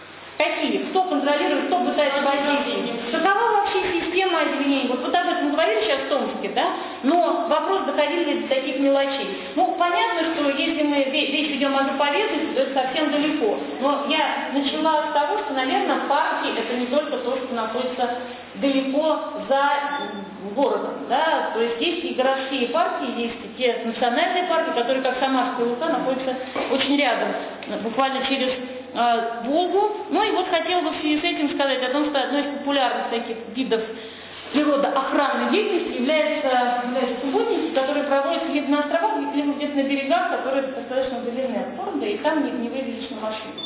Какие? Кто контролирует, кто пытается воздействовать? Какова вообще система озеленения? Вот, вот об этом говорили сейчас в Томске, да? Но вопрос доходил до таких мелочей. Ну, понятно, что если мы речь ведем о заповедности, то это совсем далеко. Но я начала с того, что, наверное, парки – это не только то, что находится далеко за городом, да? То есть есть и городские парки, есть и те национальные парки, которые, как Самарская Лука, находятся очень рядом, буквально через э, Волгу. Ну и вот хотела бы в связи с этим сказать о том, что одной из популярных таких видов природоохранной деятельности является, являются субботники, которые проводятся где-то на островах, либо где-то на берегах, которые достаточно удалены от города, и там не, не выглядишь на машину.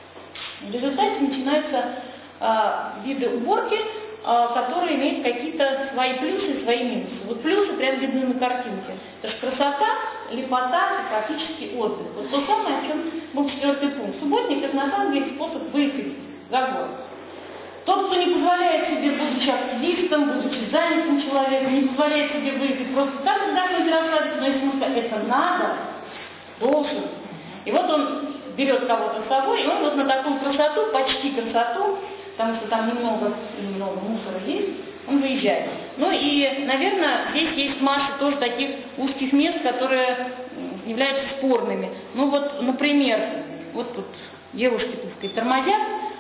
В результате начинаются э, виды уборки, э, которые имеют какие-то свои плюсы и свои минусы. Вот плюсы прям видны на картинке. Это же красота, лепота и практически отдых. Вот то самое, о чем был четвертый пункт. Субботник – это на самом деле способ выехать за город. Тот, кто не позволяет себе, будучи активистом, будучи занятым человеком, не позволяет себе выехать просто так, вздохнуть и расслабиться, но если ему сказать, это надо, должен. И вот он берет кого-то с собой, и он вот на такую красоту, почти красоту, потому что там немного, немного мусора есть, он выезжает. Ну и, наверное, здесь есть масса тоже таких узких мест, которые являются спорными. Ну вот, например, вот тут девушки, так сказать, тормозят,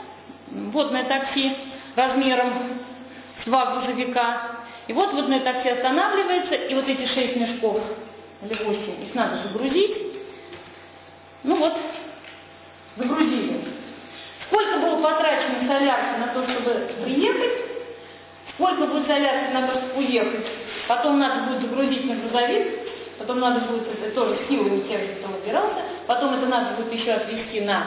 водное такси размером с ваг грузовика. И вот водное такси останавливается, и вот эти шесть мешков или восемь, их надо загрузить. Ну вот, загрузили. Сколько было потрачено солярки на то, чтобы приехать, сколько будет солярки на то, чтобы уехать, потом надо будет загрузить на грузовик, потом надо будет, это тоже силами тех, кто убирался, потом это надо будет еще отвезти на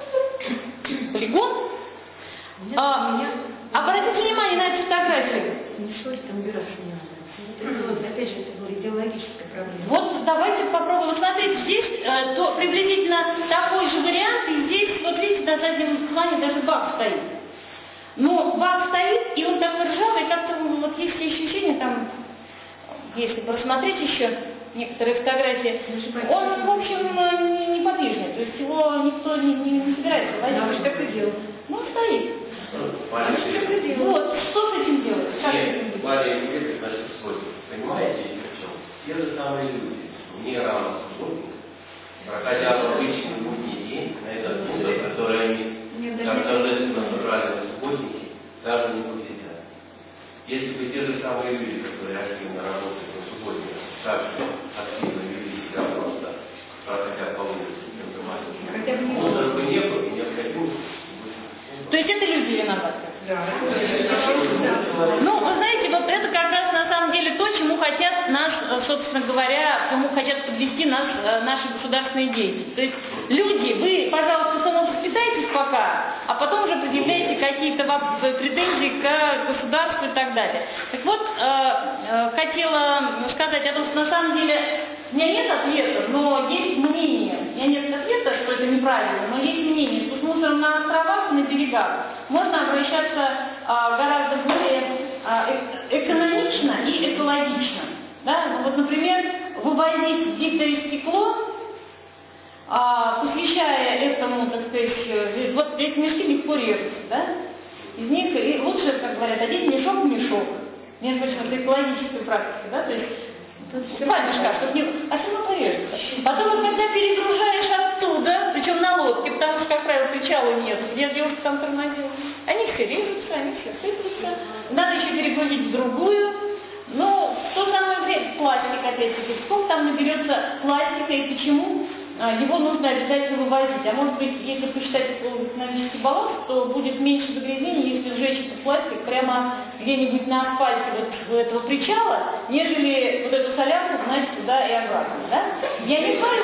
полигон. А, обратите внимание на эту фотографию. Не что там убираться не надо. Это вот, опять же, это была идеологическая проблема. Вот давайте попробуем. Смотрите, здесь э, то, приблизительно такой же вариант, и здесь, вот видите, на заднем плане даже бак стоит. Но бак стоит, и он такой ржавый, как-то вот есть ощущение, там, если просмотреть еще некоторые фотографии, он, в общем, неподвижный, то есть его никто не, не, не собирается возить. Да, что такое дело? Ну, он стоит. Вот, что с этим делать? Нет, Мария Юрьевна, значит, сложно. Понимаете, в чем? Те же самые люди, не равно субботник, проходя в обычный будний день на этот пункт, который они, как торжественно собрали на субботники, даже не посетят. Если бы те же самые люди, которые активно работают на субботниках, также активно вели себя просто, проходя по улице, мусора бы не было, и необходимости. То есть это люди виноваты? Да. Ну, вы знаете, вот это как раз на самом деле то, чему хотят хотят нас, собственно говоря, к чему хотят подвести нас наши государственные деятели. То есть люди, вы, пожалуйста, самовоспитайтесь пока, а потом уже предъявляйте какие-то претензии к государству и так далее. Так вот, хотела сказать о том, что на самом деле у меня нет ответа, но есть мнение. У меня нет ответа, что это неправильно, но есть мнение, что с мусором на островах, на берегах можно обращаться а, гораздо более а, э экономично и экологично. Да? Ну, вот, например, вывозить битое стекло, а, посвящая этому, так сказать, вот эти мешки легко режутся, да? Из них и лучше, как говорят, одеть мешок в мешок. Между прочим, это экологическая практика, да? То есть два мешка, чтобы не... А все равно порежется. Потом, вот, когда перегружаешь оттуда, причем на лодке, потому что, как правило, причала нет, где девушка там тормозила, они все режутся, они все сыплются. Надо еще перегрузить в другую. Ну, в то самое время пластик, опять-таки, сколько там наберется пластика и почему его нужно обязательно вывозить. А может быть, если посчитать экономический баланс, то будет меньше загрязнений, если сжечь этот пластик прямо где-нибудь на асфальте вот этого причала, нежели вот эту солярку гнать туда и обратно. Да? Я не говорю,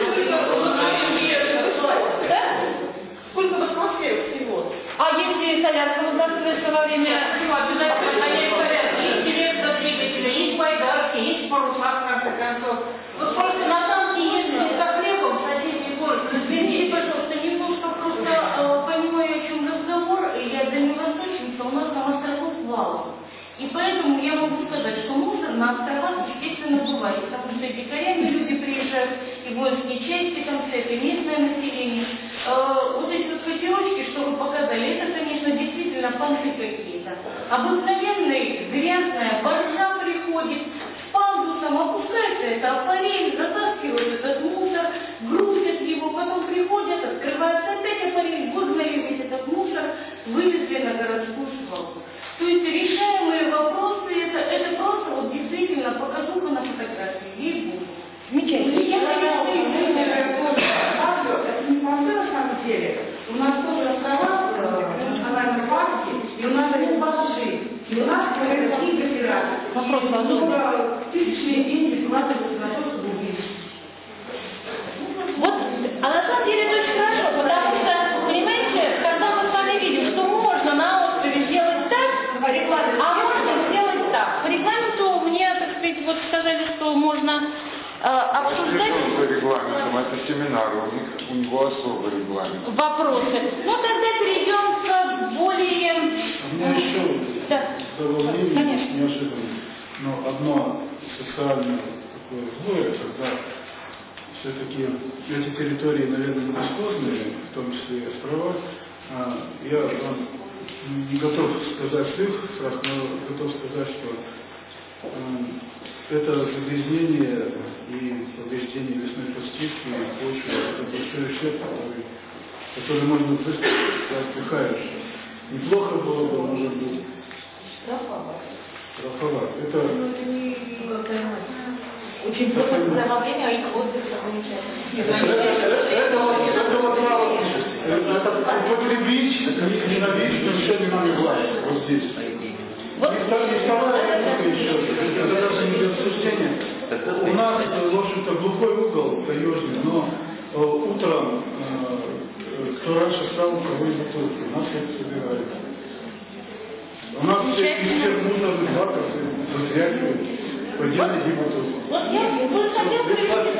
что... Да? Сколько в атмосфере всего? А если солярка выбрасывается во время... Ну, обязательно есть солярка, есть электродвигатели, есть байдарки, есть паруса, в конце концов. Вот просто на танке ездили за хлебом в соседний город. Извините, пожалуйста, не то, что просто э, понимаю, о чем разговор, я дальневосточница, у нас на островах вал. И поэтому я могу сказать, что мусор на островах естественно бывает, потому что и дикарями люди приезжают, и воинские части, там все это местное население. Э, вот эти вот котелочки, что вы показали, это, конечно, действительно понты какие-то. Обыкновенная грязная боржа приходит, с пандусом опускается это аппарель, затаскивают этот мусор, грузят его, потом приходят, открывается опять аппарель, выгнали весь этот мусор, вывезли на городскую свалку. То есть решаемые вопросы, это, это просто вот действительно показуха на фотографии, ей-богу. Замечательно. Это не понты на самом деле. У нас тоже острова в национальном парке, и у нас нет боржи. И у нас такие катера. Вопрос и много тысячные деньги вкладываются на то, чтобы увидеть. Вот, а на самом деле это очень хорошо, потому что, понимаете, когда мы с вами видим, что можно на острове сделать так, а можно сделать так. По регламенту мне, так сказать, вот сказали, что можно э, обсуждать... По регламентам, это семинар, у, них, у него особый регламент. Вопросы. Ну, тогда перейдем к более... У меня еще да. дополнение неожиданно. Но одно социальное такое злое, когда все-таки эти территории, наверное, бесхозные, в том числе и острова, я вам не готов сказать цифр, но готов сказать, что это загрязнение и повреждение лесной подстилки и почвы, это большой ущерб, который, который можно быстро отдыхаешь. Неплохо было бы, может быть, Штрафовать. штрафовать. Это очень плохо во время их отдыха замечательно. Это вот право пишется. Это употребить, ненавидеть нарушение власти. Вот здесь. И вторая штука еще, это даже не для обсуждения. У нас, в общем-то, глухой угол таежный, но утром кто раньше встал, проводит бутылки. У нас это собирают. У нас все из всех мусорных баков затряхивают. Поделали две бутылки. Вот я бы хотела привести...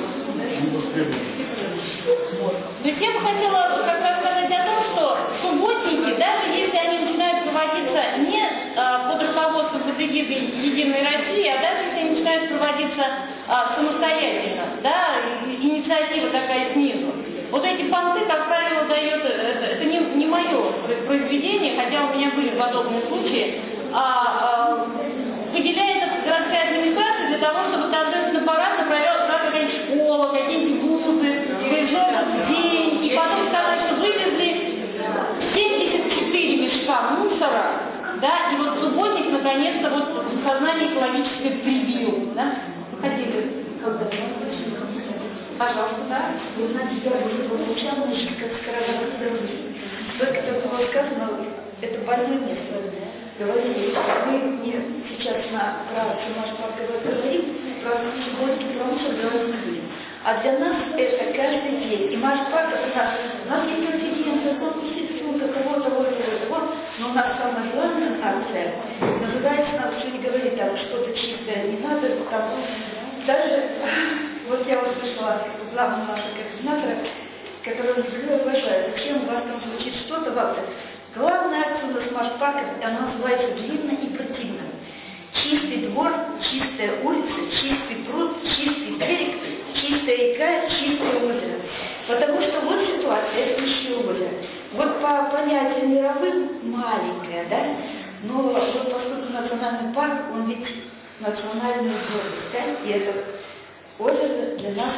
То есть я бы хотела как раз сказать о том, что субботники, даже если они начинают проводиться не а, под руководством под эгидой Единой России, а даже если они начинают проводиться а, самостоятельно, да, инициатива такая снизу. Вот эти понты, как правило, дает, это, это не, не мое произведение, хотя у меня были подобные случаи, а, а, выделяет городская администрация для того, чтобы торжественно парад направлял туда какая-нибудь школа, какие-нибудь вузы, в день, и потом сказать, что вывезли семьдесят четыре мешка мусора, да, и вот субботник наконец-то вот сознание экологическое привил, да, хотели когда пожалуйста, да? Вы знаете, я уже получала несколько скоровых здоровья. Только как было сказано, это больное место. говорили, мы не сейчас на про Семашпарка говорим, про субботники, про мусор говорить не будем. А для нас это каждый день. И Машпарк это наш. У нас есть конференция, конкурсы, ссылка кого-то, вот, вот, но у нас самая главная акция называется, надо все не говорить, там что-то чистое, не надо, там, даже, вот я услышала от главного нашего координатора, который он уважает, зачем у вас там звучит что-то в акции. Главная акция у нас Машпарка, она называется длинно и противно. Чистый двор, чистая улица, чистый пруд, чистый берег, чистая река, чистое озеро. Потому что вот ситуация, это чистое озеро. Вот по понятию мировым маленькое, да? Но вот поскольку национальный парк, он ведь национальный город, да? И это озеро для нас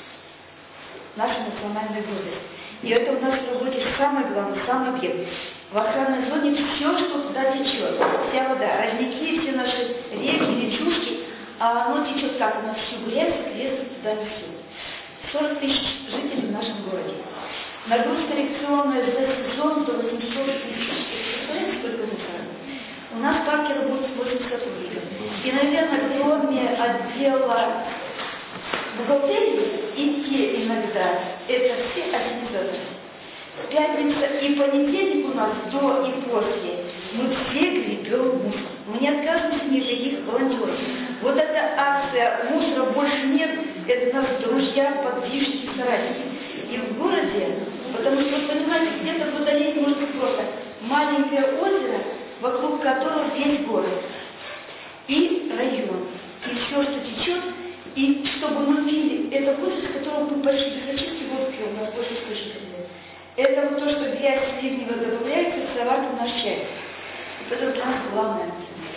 наша национальная гордость. И это у нас в работе самое главное, самый объект. В охранной зоне все, что туда течет, вся вода, родники, все наши реки, речушки, а оно течет как? У нас всю грязь, грязь туда несет. сорок тысяч жителей в нашем городе. Нагрузка коррекционная за сезон до восемьсот тысяч. Представляете, сколько мусора? У нас в парке работает восемь сотрудников. И, наверное, кроме отдела бухгалтерии и те иногда, это все организаторы. Пятница и понедельник у нас до и после. Мы все гребем мусор. Мы не отказываемся никаких волонтеров. Вот эта акция «Мусора больше нет» — это наши друзья, подвижники, соратники. И в городе, потому что, вы понимаете, где-то в Водолее может быть просто маленькое озеро, вокруг которого весь город и район. И все, что течет, и чтобы мы пили, это воду, из которого мы почти без очистки воду пьем, у нас больше источников нет. Это вот то, что грязь с ливнева добавляется, совать в наш чай. Вот это для нас главное.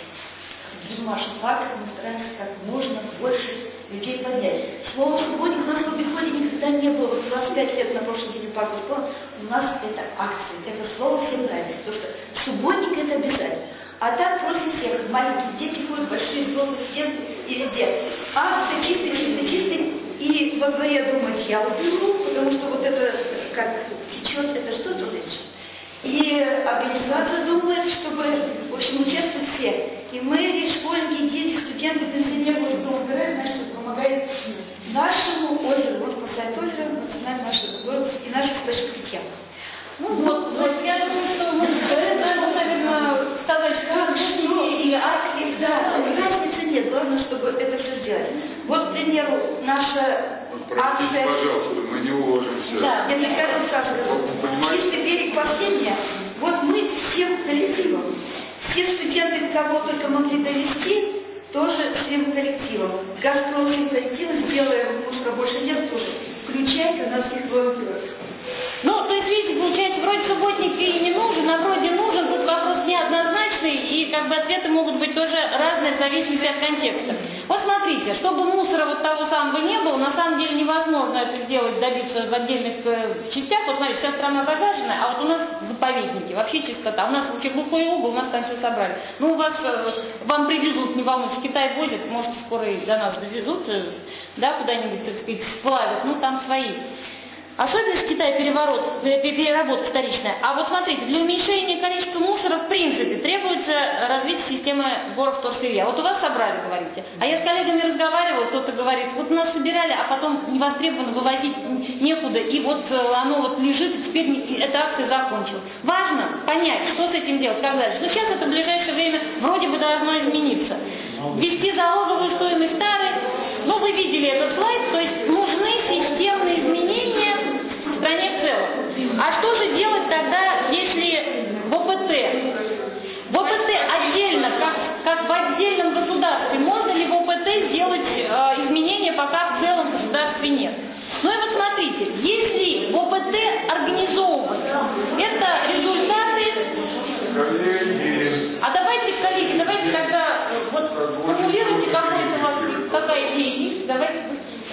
В нашем парке мы стараемся как можно больше людей поднять. Слово «субботник» у нас в обиходе никогда не было. Вот двадцать пять лет на прошлом неделе парка школы у нас это акция. Это слово всем нравится. Потому что субботник это обязательно. А так просто всех. Маленькие дети ходят, большие взрослые стенки и везде. Акция чистый, чистый, чистый. И во дворе думать я уберу, потому что вот это как течет, это что тут лечит. И организация думает, чтобы, в общем, участвовать все. И мэрии, школьники, дети, студенты, пенсионеры, вот кто убирает, значит, помогает нашему озеру, вот спасает озеро, национальный наш город и наш источник питья. Ну вот, вот, я думаю, что мы должны, наверное, сказать, как, что или акции. Да, разницы нет, главное, чтобы это все сделать. Вот, к примеру, наша Простите, акция... пожалуйста, мы не уложимся. Да, я мне кажется, скажу. Чистый берег последняя. Вот мы всем коллективом, все студенты, кого только могли довести, тоже всем коллективом. «Газпром» всем коллективом сделаем, мусора больше нет тоже. Включай канадских волонтеров. Ну, то есть, видите, получается, вроде субботник и не нужен, а вроде нужен, тут вопрос неоднозначный, и как бы ответы могут быть тоже разные в зависимости от контекста. Вот смотрите, чтобы мусора вот того самого не было, на самом деле невозможно это сделать, добиться в отдельных э, частях. Вот смотрите, вся страна загажена, а вот у нас заповедники, вообще чистота. У нас вообще глухой угол, у нас там все собрали. Ну, у вас, э, вам привезут, не волнуйтесь, Китай возит, может, скоро и до нас довезут, э, да, куда-нибудь, так сказать, сплавят, ну, там свои. Особенность Китая переворот, переработка вторичная. А вот смотрите, для уменьшения количества мусора в принципе требуется развитие системы сбора вторсырья. Вот у вас собрали, говорите. А я с коллегами разговаривала, кто-то говорит, вот нас собирали, а потом невостребованно вывозить некуда, и вот оно вот лежит, и теперь не, эта акция закончилась. Важно понять, что с этим делать, как дальше. Но сейчас это в ближайшее время вроде бы должно измениться. Ввести залоговую стоимость тары. Ну, вы видели этот слайд, то есть нужны системные изменения в стране в целом. А что же делать тогда, если в ОПТ? В ОПТ отдельно, как, как в отдельном государстве, можно ли в ОПТ сделать э, изменения, пока в целом в государстве нет? Ну и вот смотрите, если в ОПТ организовывать, это результаты... Коллеги. А давайте, коллеги, давайте тогда вот формулируйте, какой-то у вас, какая идея есть, давайте быстренько.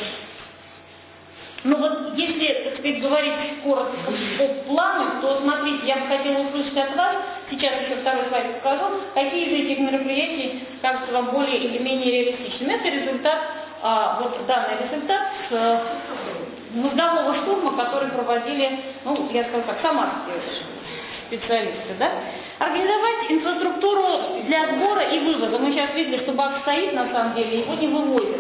Ну вот, если, так сказать, говорить коротко по плану, то смотрите, я бы хотела услышать от вас, сейчас еще второй слайд покажу, какие из этих мероприятий кажутся вам более или менее реалистичными. Это результат, а, вот данный результат с а, мозгового штурма, который проводили, ну, я скажу так, самарские специалисты, да? Организовать инфраструктуру для сбора и вывоза. Мы сейчас видели, что бак стоит на самом деле, его не вывозят.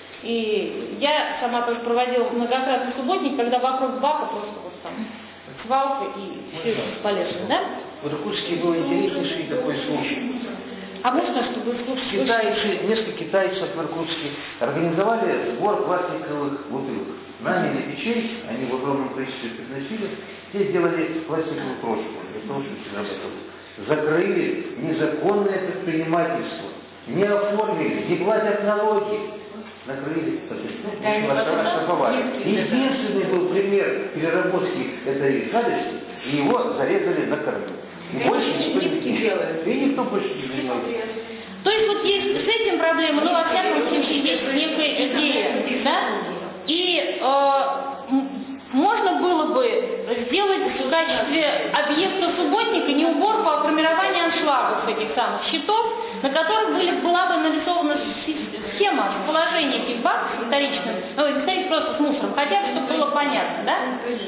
И я сама тоже проводила многократный субботник, когда вокруг бака просто вот там свалка и все это бесполезно, да? В Иркутске был интереснейший такой случай. А можно, чтобы слушать? Китайцы, несколько китайцев в Иркутске организовали сбор пластиковых бутылок. Наняли печей, они в огромном количестве приносили, те сделали пластиковую крошку для того, чтобы переработать. Закрыли незаконное предпринимательство, не оформили, не платят налоги. Накрыли, штрафовали. Единственный был пример переработки этой гадости, и его зарезали на корню. И больше никто не делает. И никто больше не делает. То есть вот есть с этим проблема, но во всяком случае есть некая идея, да? И э, можно было бы сделать в качестве объекта субботника не уборку, а формирование аншлагов этих самых щитов, на которых были, была бы нарисована схема расположения этих баков вторичных, ну, не стоит просто с мусором, хотя бы, чтобы было понятно, да?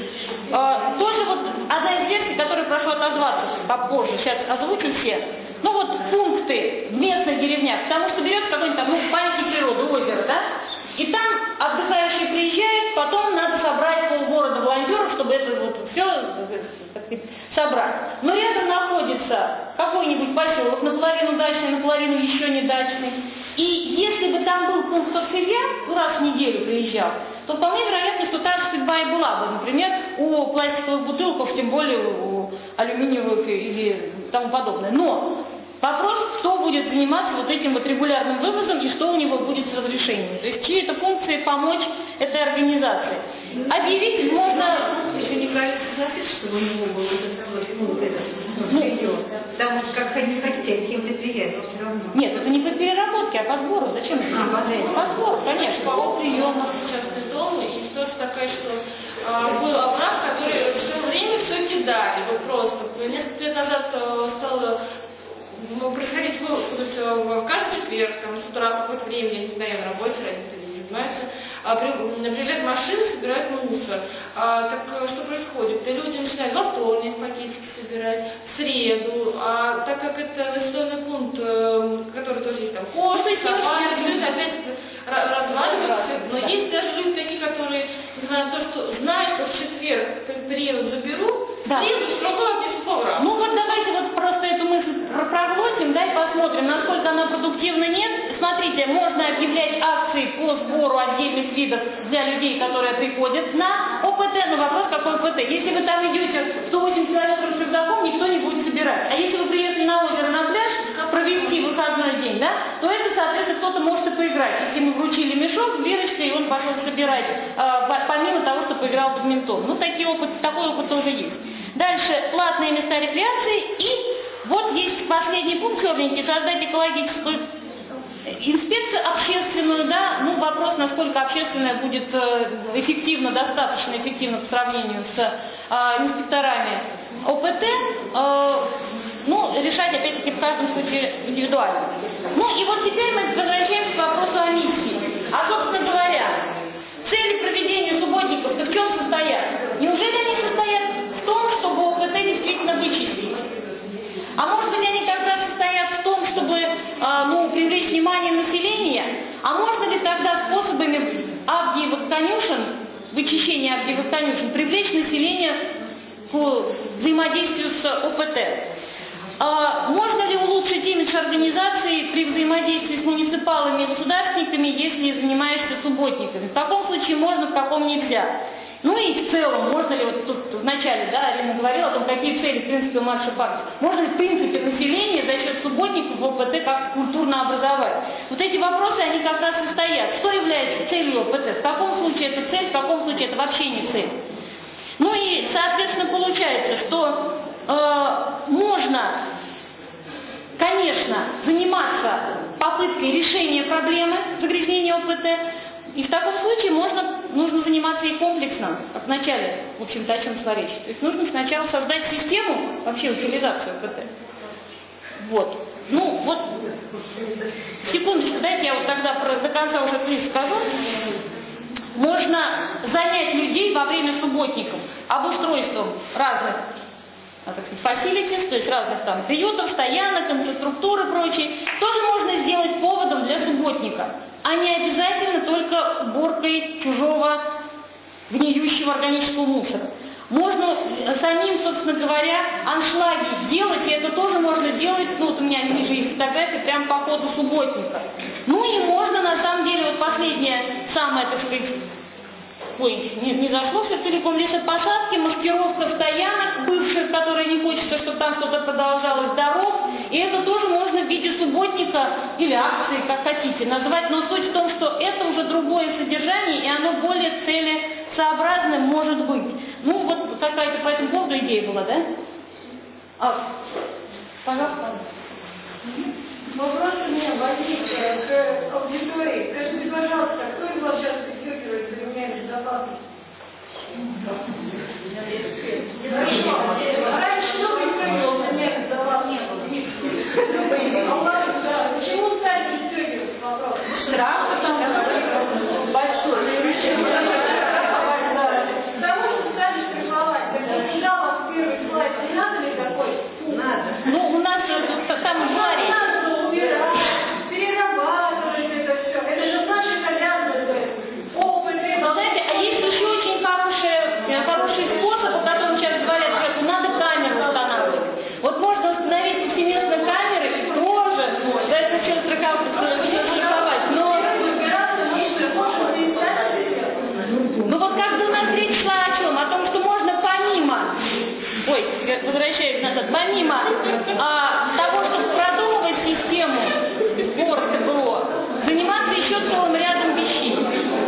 Э, тоже вот одна из версий, которую прошу отозваться попозже, сейчас озвучу все. Ну вот пункты в местных деревнях, потому что берется какой-нибудь там, ну, памятник природы, озеро, да? И там отдыхающие приезжают, потом надо собрать полгорода волонтеров, чтобы это вот все, так сказать, собрать. Но рядом находится какой-нибудь поселок, наполовину дачный, наполовину еще не дачный. И если бы там был пункт сырья, ну, раз в неделю приезжал, то вполне вероятно, что та же судьба и была бы. Например, у пластиковых бутылков, тем более у алюминиевых или тому подобное. Но вопрос, кто будет заниматься вот этим вот регулярным вывозом и что у него будет с разрешением. То есть чьи это функции помочь этой организации. Объявить можно... Еще неправильно запись, чтобы у него было вот это, ну, ну, потому что как они хотят, кем-то приезжать, но все равно. Нет, это не по переработке, а по сбору. Зачем это? А, по, по сбору, конечно. По приемам частных дома, и ситуация такая, что э, был овраг, который все время все кидали. Вот просто. Несколько лет назад э, стало ну, происходить в каждый четверг, там, с утра какое-то время, я не знаю, я на работе, родители не занимаются, а, при, приезжают машины, собирают мусор. А, так что происходит? И люди начинают во вторник пакетики собирать, в среду, а так как это населенный пункт, э, который тоже есть там кошки, собаки, все это опять разваливается. Но есть даже люди такие, которые, несмотря на то, что знают, что в четверг приедут, заберут, да. В среду все равно отнесут повраг. Ну вот давайте вот просто эту мысль проглотим, да, и посмотрим, насколько она продуктивна, нет. Смотрите, можно объявлять акции по сбору отдельных видов для людей, которые приходят на ОПТ, но вопрос какой ОПТ. Если вы там идете сто восемь километров с рюкзаком, никто не будет собирать. А если вы приехали на озеро, на пляж, провести выходной день, да, то это, соответственно, кто-то может и поиграть. Если мы вручили мешок с бирочкой, и он пошел собирать, э, помимо того, что поиграл в бадминтон. Ну, такие опыт, такой опыт тоже есть. Дальше платные места рекреации. И вот есть последний пункт черненький, создать экологическую инспекцию общественную, да, ну вопрос, насколько общественная будет эффективно, достаточно эффективно по сравнению с э, инспекторами ОПТ, э, ну, решать опять-таки в каждом случае индивидуально. Ну и вот теперь мы возвращаемся к вопросу о миссии. А собственно говоря, цели проведения субботников в чем состоят? Неужели они состоят в том, чтобы ОПТ действительно вычислить? А может быть, они как раз состоят в том, чтобы а, ну, привлечь внимание населения? А можно ли тогда способами авгиевых конюшен, вычищения авгиевых конюшен, привлечь население к взаимодействию с ОПТ? А, можно ли улучшить имидж организации при взаимодействии с муниципалами и государственниками, если занимаешься субботниками? В каком случае можно, в каком нельзя? Ну и в целом, можно ли, вот тут вначале, да, Арина говорила о том, какие цели, в принципе, у марша партии, можно ли, в принципе, население за счет субботников в ОПТ как культурно образовать? Вот эти вопросы, они как раз и стоят. Что является целью ОПТ? В каком случае это цель, в каком случае это вообще не цель? Ну и, соответственно, получается, что э, можно, конечно, заниматься попыткой решения проблемы загрязнения ОПТ, и в таком случае можно, нужно заниматься и комплексно, как в начале, в общем-то, о чем шла речь. То есть нужно сначала создать систему, вообще утилизацию ОПТ. Вот. Ну, вот, секундочку, дайте я вот тогда про, до конца уже плюс скажу. Можно занять людей во время субботников обустройством разных так сказать, facilities, то есть разных там приютов, стоянок, инфраструктуры и прочее, тоже можно сделать поводом для субботника, а не обязательно только уборкой чужого гниющего органического мусора. Можно самим, собственно говоря, аншлаги делать, и это тоже можно делать, ну вот у меня ниже есть фотографии, прямо по ходу субботника. Ну и можно, на самом деле, вот последняя, самая, так сказать, ой, не, не зашло все целиком, лесопосадки, маскировка стоянок бывших, которые не хочется, чтобы там что-то продолжалось, дорог, и это тоже можно в виде субботника или акции, как хотите, назвать, но суть в том, что это уже другое содержание, и оно более целесообразным может быть. Ну, вот какая-то по этому поводу идея была, да? А, пожалуйста. Вопрос у меня возник к аудитории. Скажите, пожалуйста, кто из вас сейчас пристегивается ремнями безопасности? Раньше кто пристегивался ремнями безопасности? А у вас, да, почему стали пристегиваться? Вопрос. Страх, потому что большой. Потому что стали штрафовать. Так я не дал вам первый слайд. Не надо ли такой? Надо. Ну, у нас там говорит. Перерабатывать это все. Это же наши обязанности. Опыт. Но знаете, а есть еще очень хороший, хороший способ, о котором сейчас говорят, что надо камеру устанавливать. Вот можно установить повсеместно камеры и тоже, за это все страховать, но... Ну вот как бы у нас речь шла о чем? О том, что можно помимо, ой, возвращаюсь назад, помимо а, того, чтобы продумывать систему сбора ТБО, заниматься еще целым рядом вещей.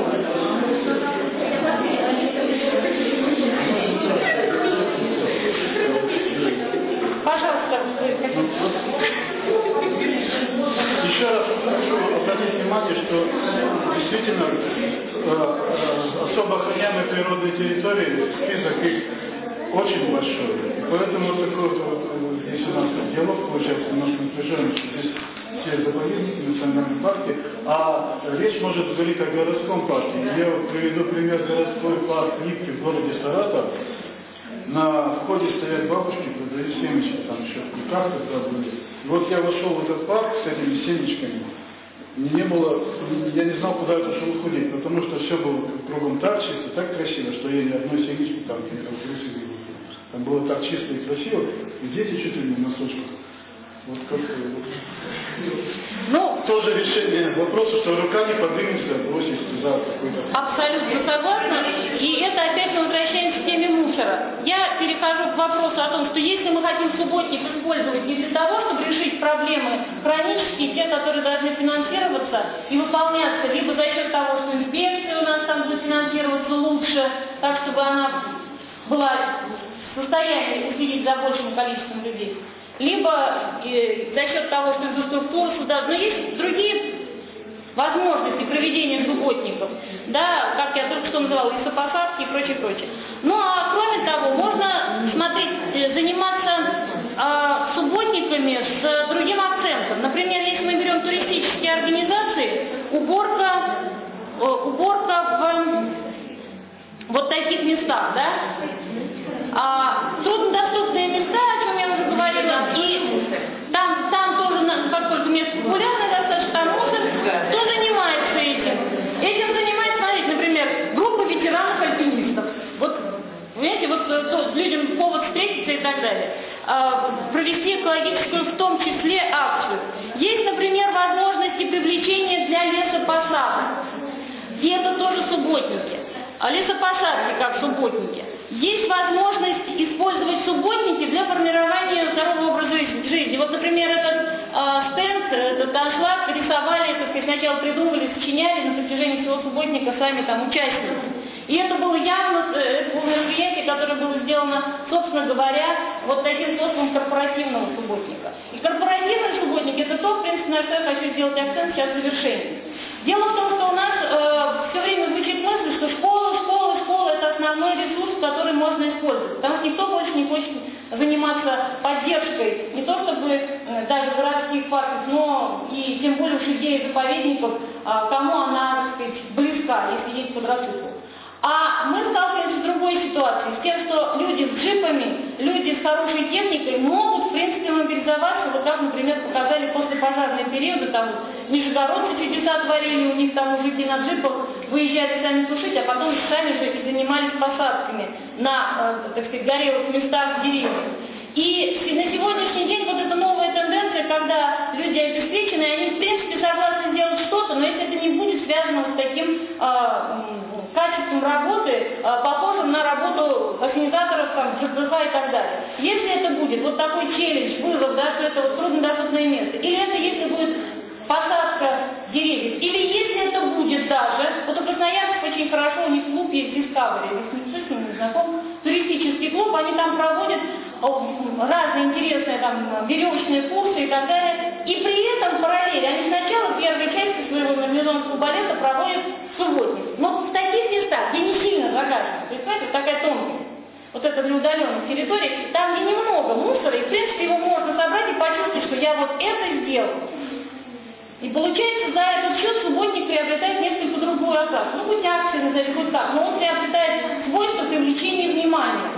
Пожалуйста, еще раз хочу обратить внимание, что действительно э, э, особо охраняемые природные территории, список их очень большой. И поэтому вот такой вот, вот, здесь у нас диалог получается немножко напряженный, что здесь все заповедники, национальные парки, а речь может говорить о городском парке. Я вот приведу пример: городской парк Липки в городе Саратов. На входе стоят бабушки, продают семечки, там еще в руках тогда были. И вот я вошел в этот парк с этими семечками. Мне не было, я не знал, куда это шел ходить, потому что все было кругом так чисто, так красиво, что я ни одной семечки там не разбросил. Там было так чисто и красиво, и дети чуть ли не в носочках. Вот как-то вот. Ну, тоже решение вопроса, что рука не поднимется, бросить туда какой-то... Абсолютно согласна. И это опять мы возвращаемся к теме мусора. Я перехожу к вопросу о том, что если мы хотим субботник использовать не для того, чтобы решить проблемы хронические, те, которые должны финансироваться и выполняться либо за счет того, что инспекция у нас там будет финансироваться лучше, так чтобы она была в состоянии уследить за большим количеством людей, либо э, за счет того, что инфраструктура сюда, но есть другие возможности проведения субботников, да, как я только что называла, лесопосадки и прочее, прочее. Ну а кроме того, можно смотреть, заниматься э, субботниками с другим акцентом. Например, если мы берем туристические организации, уборка, э, уборка в э, вот таких местах, да, а, труднодоступные места, о чем я уже говорила, и там, там тоже, поскольку место популярное достаточно, там мусор, кто занимается этим? Этим занимается, смотрите, например, группа ветеранов-альпинистов. Вот, понимаете, вот то, людям повод встретиться и так далее. А, провести экологическую, в том числе, акцию. Есть, например, возможности привлечения для лесопосадок. И это тоже субботники. А лесопосадки как субботники. Есть возможность использовать субботники для формирования здорового образа жизни. Вот, например, этот э, стенд, этот аншлаг рисовали, так сказать, сначала придумывали, сочиняли на протяжении всего субботника сами там участники. И это было явно, это было мероприятие, которое было сделано, собственно говоря, вот таким способом корпоративного субботника. И корпоративный субботник — это то, в принципе, на что я хочу сделать акцент сейчас в завершении. Дело в том, что у нас э, все время звучит мысль, что школа, школа, школа — это основной ресурс, который можно использовать. Потому что никто больше не хочет заниматься поддержкой не то чтобы э, даже городских парков, но и тем более уж идеи заповедников, э, кому она, так сказать, близка, если есть под рассудком. А мы сталкиваемся с другой ситуацией, с тем, что люди с джипами, люди с хорошей техникой могут, в принципе, мобилизоваться, вот как, например, показали послепожарные периоды, там вот, нижегородцы чудеса творили, у них там мужики на джипах выезжали сами тушить, а потом сами же и занимались посадками на, так сказать, горелых местах деревьев. И на сегодняшний день вот эта новая тенденция, когда люди обеспечены, они, в принципе, согласны делать что-то, но если это не будет связано с таким а, качеством работы, а, похожим на работу организаторов, там, ЖКХ и так далее. Если это будет вот такой челлендж, вызов, да, что это вот труднодоступное место, или это если будет посадка деревьев, или если это будет даже, вот у красноярцев очень хорошо, у них клуб есть Discovery, если никто с ним не знаком, туристический клуб, они там проводят разные интересные там веревочные курсы и так далее, и при этом параллели, они сначала первой части своего марлезонского балета проводят субботник, но в таких местах, где не сильно загажено, представляете, вот такая тонкая, вот это для удаленных территорий, там где немного мусора, и в принципе его можно собрать и почувствовать, что я вот это сделал. И получается, за этот счет субботник приобретает несколько другую окраску. Ну, хоть акции назови, хоть так, но он приобретает свойство привлечения внимания.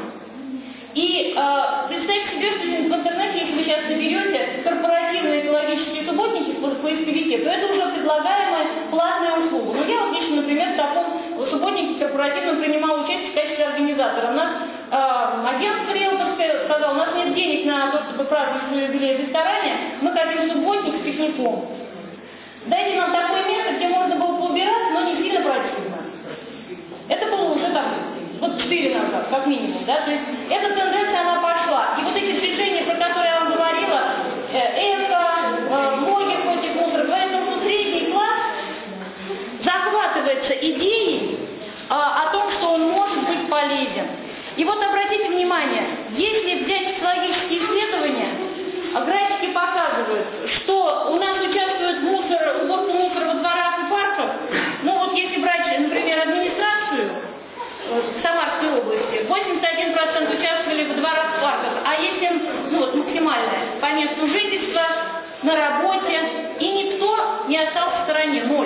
И э, представьте себе, что в интернете, если вы сейчас наберете корпоративные экологические субботники в поисковике, то это уже предлагаемая платная услуга. Ну, я вот лично, например, в таком субботнике корпоративном принимала участие в качестве организатора. У нас э, агентство риэлторское сказало, у нас нет денег на то, чтобы праздновать свой юбилей в ресторане, мы хотим субботник с пикником. Дайте нам такое место, где можно было поубираться, но не сильно противно. Это было уже там, вот четыре назад, как минимум, да, то есть эта тенденция, она пошла. И вот эти движения, про которые я вам говорила, эко, э, блоги против мусора, говорят, что средний класс захватывается идеей э, о том, что он может быть полезен. И вот обратите внимание, если взять социологические исследования, графики показывают, что у нас участвует в мусор, уборку мусора во дворах и парках. Ну вот если брать, например, администрацию в Самарской области, восемьдесят один процент участвовали во дворах и парках, а если, ну вот максимальное, по месту жительства, на работе, и никто не остался в стороне, ноль.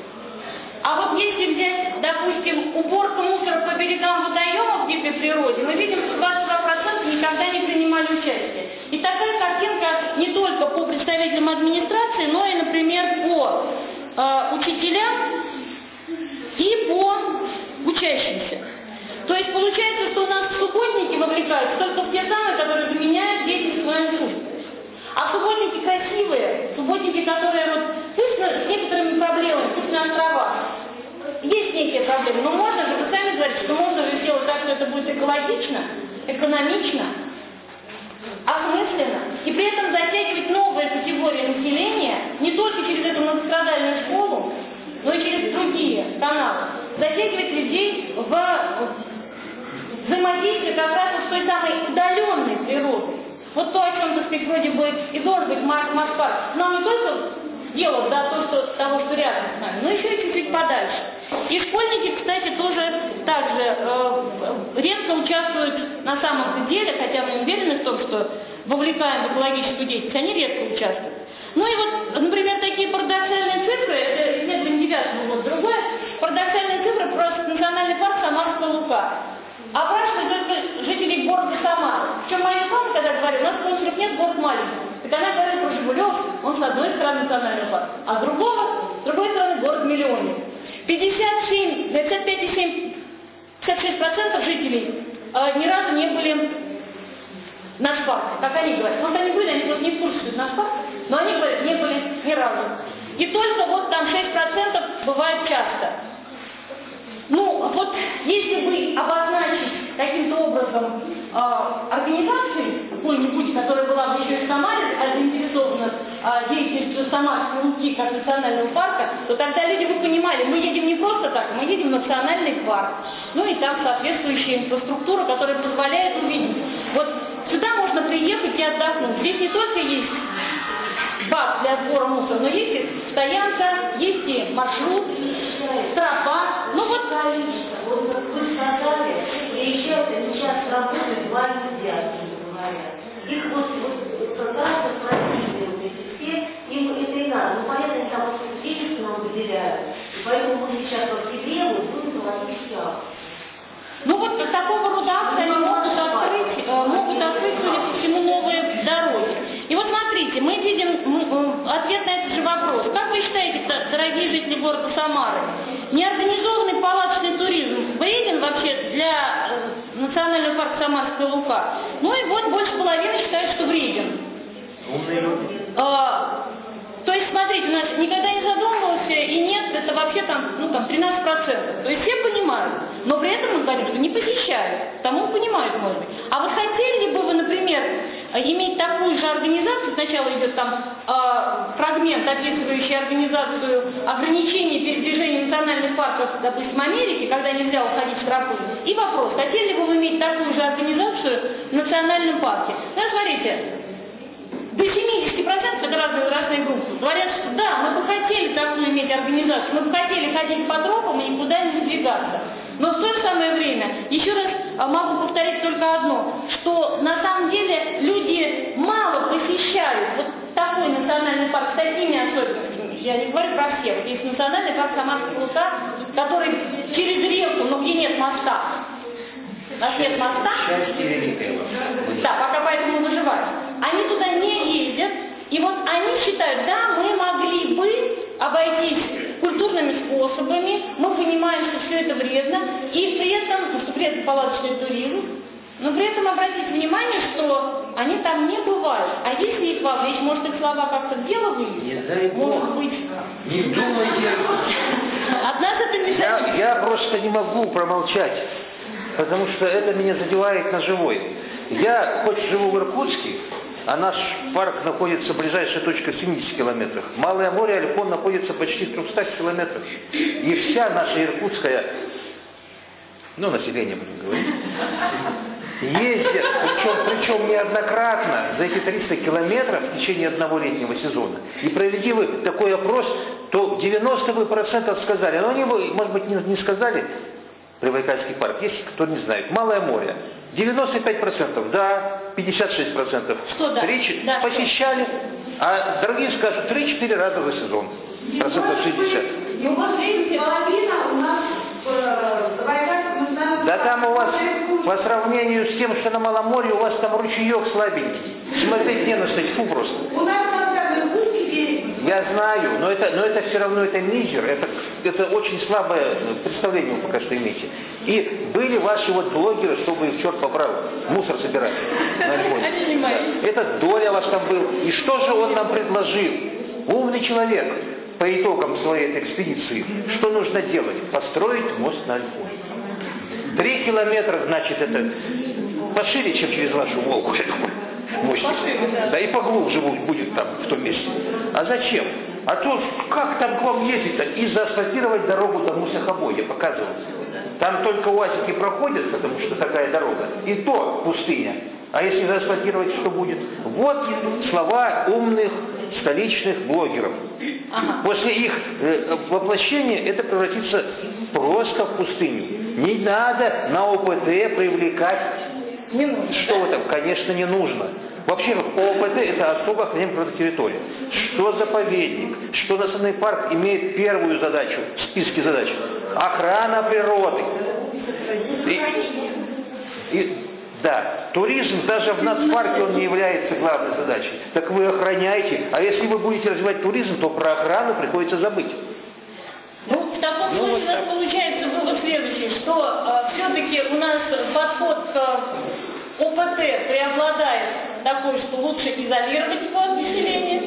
А вот если взять, допустим, уборку мусора по берегам водоемов в дикой природе, мы видим, что двадцать два процента никогда не принимали участие. И такая картинка не только по представителям администрации, но и, например, по э, учителям и по учащимся. То есть получается, что у нас субботники вовлекаются только в те самые, которые заменяют деятельность института. А субботники красивые, субботники, которые вот, пусть с некоторыми проблемами, пусть на островах, есть некие проблемы, но можно же, вы сами говорите, что можно же сделать так, что это будет экологично, экономично, осмысленно, и при этом затягивать новые категории населения не только через эту многострадальную школу, но и через другие каналы, затягивать людей в взаимодействие как раз с той самой удаленной природой. Вот то, о чем, так сказать, вроде бы и должен быть Маш-Парк, нам не только дело до того, что, того, что рядом с нами, но еще и чуть-чуть подальше. И школьники, кстати, тоже также э, редко участвуют на самом деле, хотя мы уверены в том, что вовлекаем в экологическую деятельность, они редко участвуют. Ну и вот, например, такие парадоксальные цифры, это исследование девятого года, другое, парадоксальные цифры про национальный парк Самарская Лука. Опрашивают только жителей города Самары. Причем моя мама, когда говорит, у нас консулов нет, город маленький. Так она говорит про Жигулев, он с одной стороны национальный парк, а с другого, с другой стороны город-миллионник. пятьдесят семь, пятьдесят пять и семь, пятьдесят шесть процентов жителей э, ни разу не были в нацпарке, как они говорят. Может, они были, они просто не в курсе, что это нацпарк, но они говорят, не были ни разу. И только вот там шесть процентов бывает часто. Ну, вот если бы обозначить каким-то образом э, организацию какой-нибудь, которая была бы еще и в Самаре, заинтересована э, деятельностью Самарской Луки как национального парка, то тогда люди бы понимали, мы едем не просто так, мы едем в национальный парк. Ну и там соответствующая инфраструктура, которая позволяет увидеть. Вот сюда можно приехать и отдохнуть. Здесь не только есть бак для сбора мусора, но есть и стоянка, есть и маршрут, тропа. Ну вот, вот как вы сказали, приезжают, они сейчас работают два энтузиаста, говорят. Их вот, вот прекрасно спросили, вот эти все, им это и надо. Ну, понятно, они там свидетельство нам выделяют. И поэтому мы сейчас в октябре вот будем проводить акцию. смотрите, мы видим мы, ответ на этот же вопрос. Как вы считаете, дорогие жители города Самары, неорганизованный палаточный туризм вреден вообще для э, национального парка Самарская Лука? Ну и вот больше половины считают, что вреден. Умные люди. А, то есть, смотрите, у нас никогда не задумывался, и нет, это вообще там, ну, там тринадцать процентов. То есть все понимают, но при этом мы говорим, что не посещают, тому понимают, может быть. А вот хотели ли бы вы, например, иметь такую же организацию, сначала идет там э, фрагмент, описывающий организацию ограничений передвижения национальных парков, допустим, Америки, когда нельзя уходить с тропы, и вопрос, хотели ли бы вы иметь такую же организацию в национальном парке? Ну, смотрите, до семидесяти процентов это разные возрастные группы. Говорят, что да, мы бы хотели такую иметь организацию, мы бы хотели ходить по тропам и никуда не выдвигаться. Но в то же самое время, еще раз могу повторить только одно, что на самом деле люди мало посещают вот такой национальный парк с такими особенностями. Я не говорю про все. Вот есть национальный парк Самарская Лука, который через реку, но где нет моста. У нас нет моста. Счастье великое. Да, пока поэтому выживают. Они туда не ездят, и вот они считают, да, мы могли бы обойтись культурными способами, мы понимаем, что все это вредно, и при этом, что вредно палаточный туризм, но при этом обратите внимание, что они там не бывают. А если их вовлечь, может их слова как-то в дело выльются? Может быть. Не думайте. От нас это не Я, зависит. я просто не могу промолчать, потому что это меня задевает на живой. Я хоть живу в Иркутске, а наш парк находится, ближайшая точка в семидесяти километрах. Малое море Альхон находится почти в трехстах километрах. И вся наша иркутская, ну, население, будем говорить, ездит, причем, причем неоднократно за эти триста километров в течение одного летнего сезона. И проведи вы такой опрос, то девяносто процентов сказали, но они, может быть, не, не сказали, Прибайкальский парк, есть кто не знает, Малое море. девяносто пять процентов, да, пятьдесят шесть процентов Что да? три, Да, посещали, а другие скажут три-четыре раза за сезон, процентов шестьдесят. Ну вот видите, половина у нас в Забайкальском национальном Да там у вас, парке. по сравнению с тем, что на Малом море, у вас там ручеек слабенький. Смотреть не на что, фу просто. У нас там как бы Иркутске есть. Я знаю, но это, но это все равно это мизер, это, это очень слабое представление вы пока что имеете. И были ваши вот блогеры, чтобы их черт поправил, мусор собирать на Альфоне. Они не мои. Это Доля ваш там был. И что же он нам предложил? Умный человек по итогам своей этой экспедиции. Что нужно делать? Построить мост на Альфоне. Три километра, значит, это пошире, чем через вашу Волгу. Мощность. Да и поглубже будет там, в том месте. А зачем? А то как там к вам ездить-то? И заасфальтировать дорогу до Мусахабо, я показывал. Там только УАЗики проходят, потому что такая дорога. И то пустыня. А если заасфальтировать, что будет? Вот слова умных столичных блогеров. Ага. После их э, воплощения это превратится просто в пустыню. Не надо на ОПТ привлекать. Не нужно. Что это? Конечно, не нужно. Вообще, ОПТ это особо охраняемая территория. Что заповедник, что национальный парк имеет первую задачу в списке задач. Охрана природы. И, и, да, туризм даже в нацпарке он не является главной задачей. Так вы охраняете. А если вы будете развивать туризм, то про охрану приходится забыть. Ну, в таком Ну, случае вот у нас так. получается вывод следующий, что э, все-таки у нас подход к э, ОПТ преобладает такой, что лучше изолировать его от населения.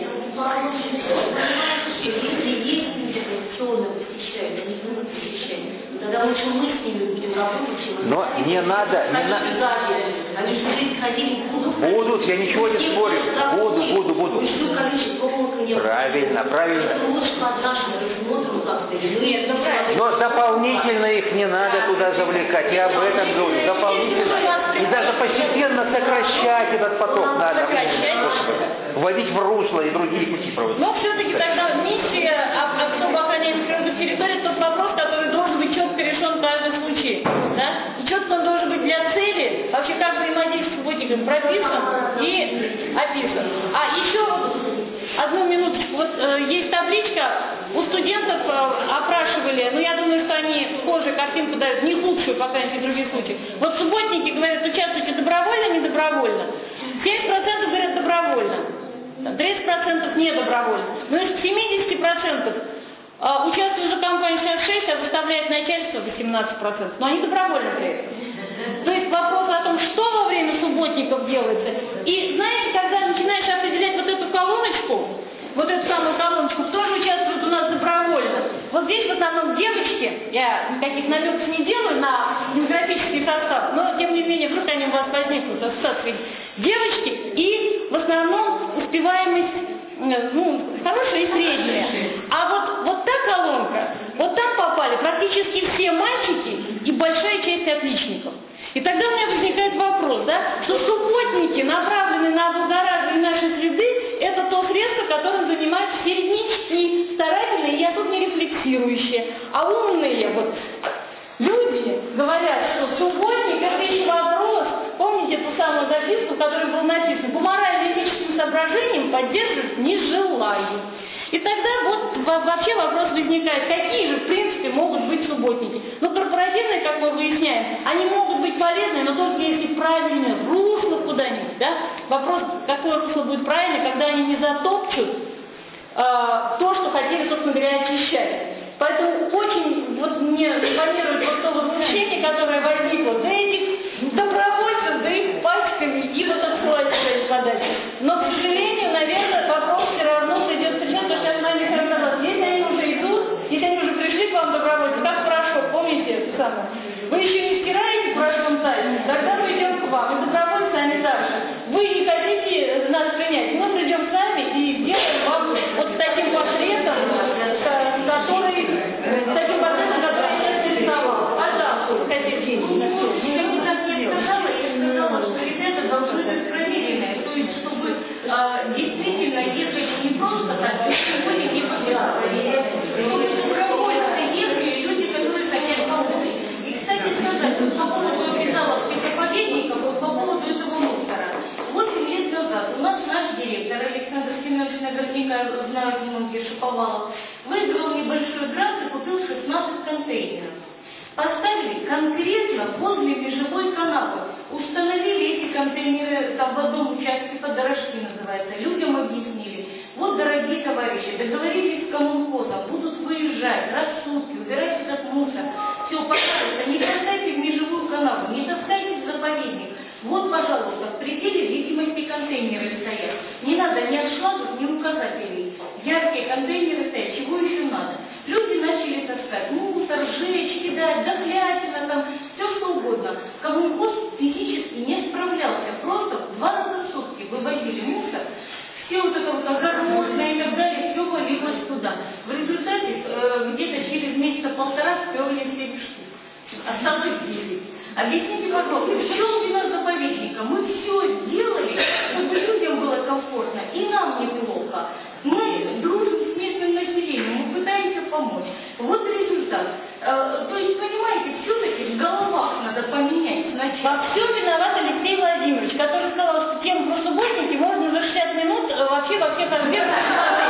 Если есть люди, традиционно посещают, они будут посещать, тогда лучше мы с ними будем работать, чем Но не надо, не надо. Они же здесь ходили, будут. Будут, я ничего не спорю. Буду, буду, буду. Большое количество опыта не Правильно, правильно. Поэтому лучше под нашим присмотром как-то. Нет, ну правильно. Но дополнительно их не надо туда завлекать. Я об этом говорю. Дополнительно. И даже постепенно сокращать этот поток надо. Сокращать. Вводить в русло и другие пути проводить. Но все-таки тогда миссия об- особо охраняемой природной территории тот вопрос, который должен быть четко решен в каждом случае. Да? И четко он должен быть для цели, вообще как взаимодействие с спутником прописан и описан. А еще вот одну минуточку, вот э, есть табличка, у студентов э, опрашивали, но я думаю, что они схожую картинку дают, не лучшую, по крайней мере, в других случаях. Вот субботники говорят, участвуйте добровольно, не добровольно. семьдесят процентов говорят добровольно. тридцать процентов недобровольно. Но из семидесяти процентов а, участвуют за компанию шестьдесят шесть, а заставляет начальство восемнадцать процентов. Но они добровольно при этом. То есть вопрос о том, что во время субботников делается. И знаете, когда начинаешь определять вот эту колоночку, вот эту самую колоночку, кто же участвует у нас добровольно? Вот здесь в основном девочки, я никаких намеков не делаю на демографический состав, но тем не менее вдруг они у вас возникнут, ассоциации. Девочки и в основном успеваемость, ну, хорошая и средняя. А вот, вот та колонка, вот там попали практически все мальчики и большая часть отличников. И тогда у меня возникает вопрос, да, что субботники, направленные на облагораживание нашей среды, это то средство, которым занимаются середнячки, старательные и особо не рефлексирующие. А умные вот люди говорят, что субботник это еще вопрос, помните ту самую записку, в которой было написано, по морально-этическим соображениям поддерживать не желаю. И тогда вот вообще вопрос возникает, какие же в принципе могут быть субботники. Ну, корпоративные, как мы выясняем, они могут быть полезны, но только если правильное русло куда-нибудь, да? Вопрос, какое русло будет правильно, когда они не затопчут э, то, что хотели, собственно говоря, очищать. Поэтому очень вот мне импонирует вот то возмущение, которое возникло, да этих добровольцев, да их пачками и вот отсылать подачи. Но, к сожалению, наверное, вопрос все равно придет к тому, что сейчас нами сказала, если они уже идут, если они уже пришли к вам добровольцы, как хорошо, помните это самое? Вы еще не стираете в прошлом тайме, тогда мы идем к вам, и добровольцы они также. Вы не хотите нас принять, мы придем сами и сделаем вам вот с таким портретом, который, с таким портретом, который я сейчас рисовала. Пожалуйста, вы хотите деньги на все. Я бы так не сказала, я сказала, что ребята должны быть проверенные, то есть чтобы а, действительно ехали не просто так, а сегодня не проверять, чтобы добровольцы ехали люди, которые хотят помочь. И, кстати сказать, вот по поводу обязаловки заповедников, вот по поводу этого мусора. Восемь лет назад у нас наш директор Александр Семенович, наверняка знают многие, Шиповалов, выиграл небольшой грант и купил шестнадцать контейнеров. Поставили конкретно возле межевой канавы. Установили эти контейнеры там в одном участке, по дорожке называется. Людям объяснили. Вот, дорогие товарищи, договорились с коммунхозом, будут выезжать, раз в сутки, убирать этот мусор. Все, пожалуйста, не таскайте в межевую канаву, не таскайте в заповедник. Вот, пожалуйста, в пределе видимости контейнеры стоят. Не надо ни отшлагов, ни указателей. Яркие контейнеры стоят, чего еще надо? Люди начали таскать мусор, жечь, кидать, дохлятина, там, все что угодно. Коммунхоз физически не справлялся, просто два раза в сутки вывозили мусор, все вот это вот огородное и так далее, все валилось туда. В результате э, где-то через месяца полтора сперли семь штук. Осталось десять. Объясните, пожалуйста, в чем вина заповедника? Мы все сделали, чтобы людям было комфортно, и нам неплохо. Мы дружим с местным населением, мы пытаемся помочь. Вот результат. Э, то есть, понимаете, все-таки в головах надо поменять сначала. Во всем виноват Алексей Владимирович, который сказал, что тему про субботники можно за шестьдесят минут вообще во всех аспектах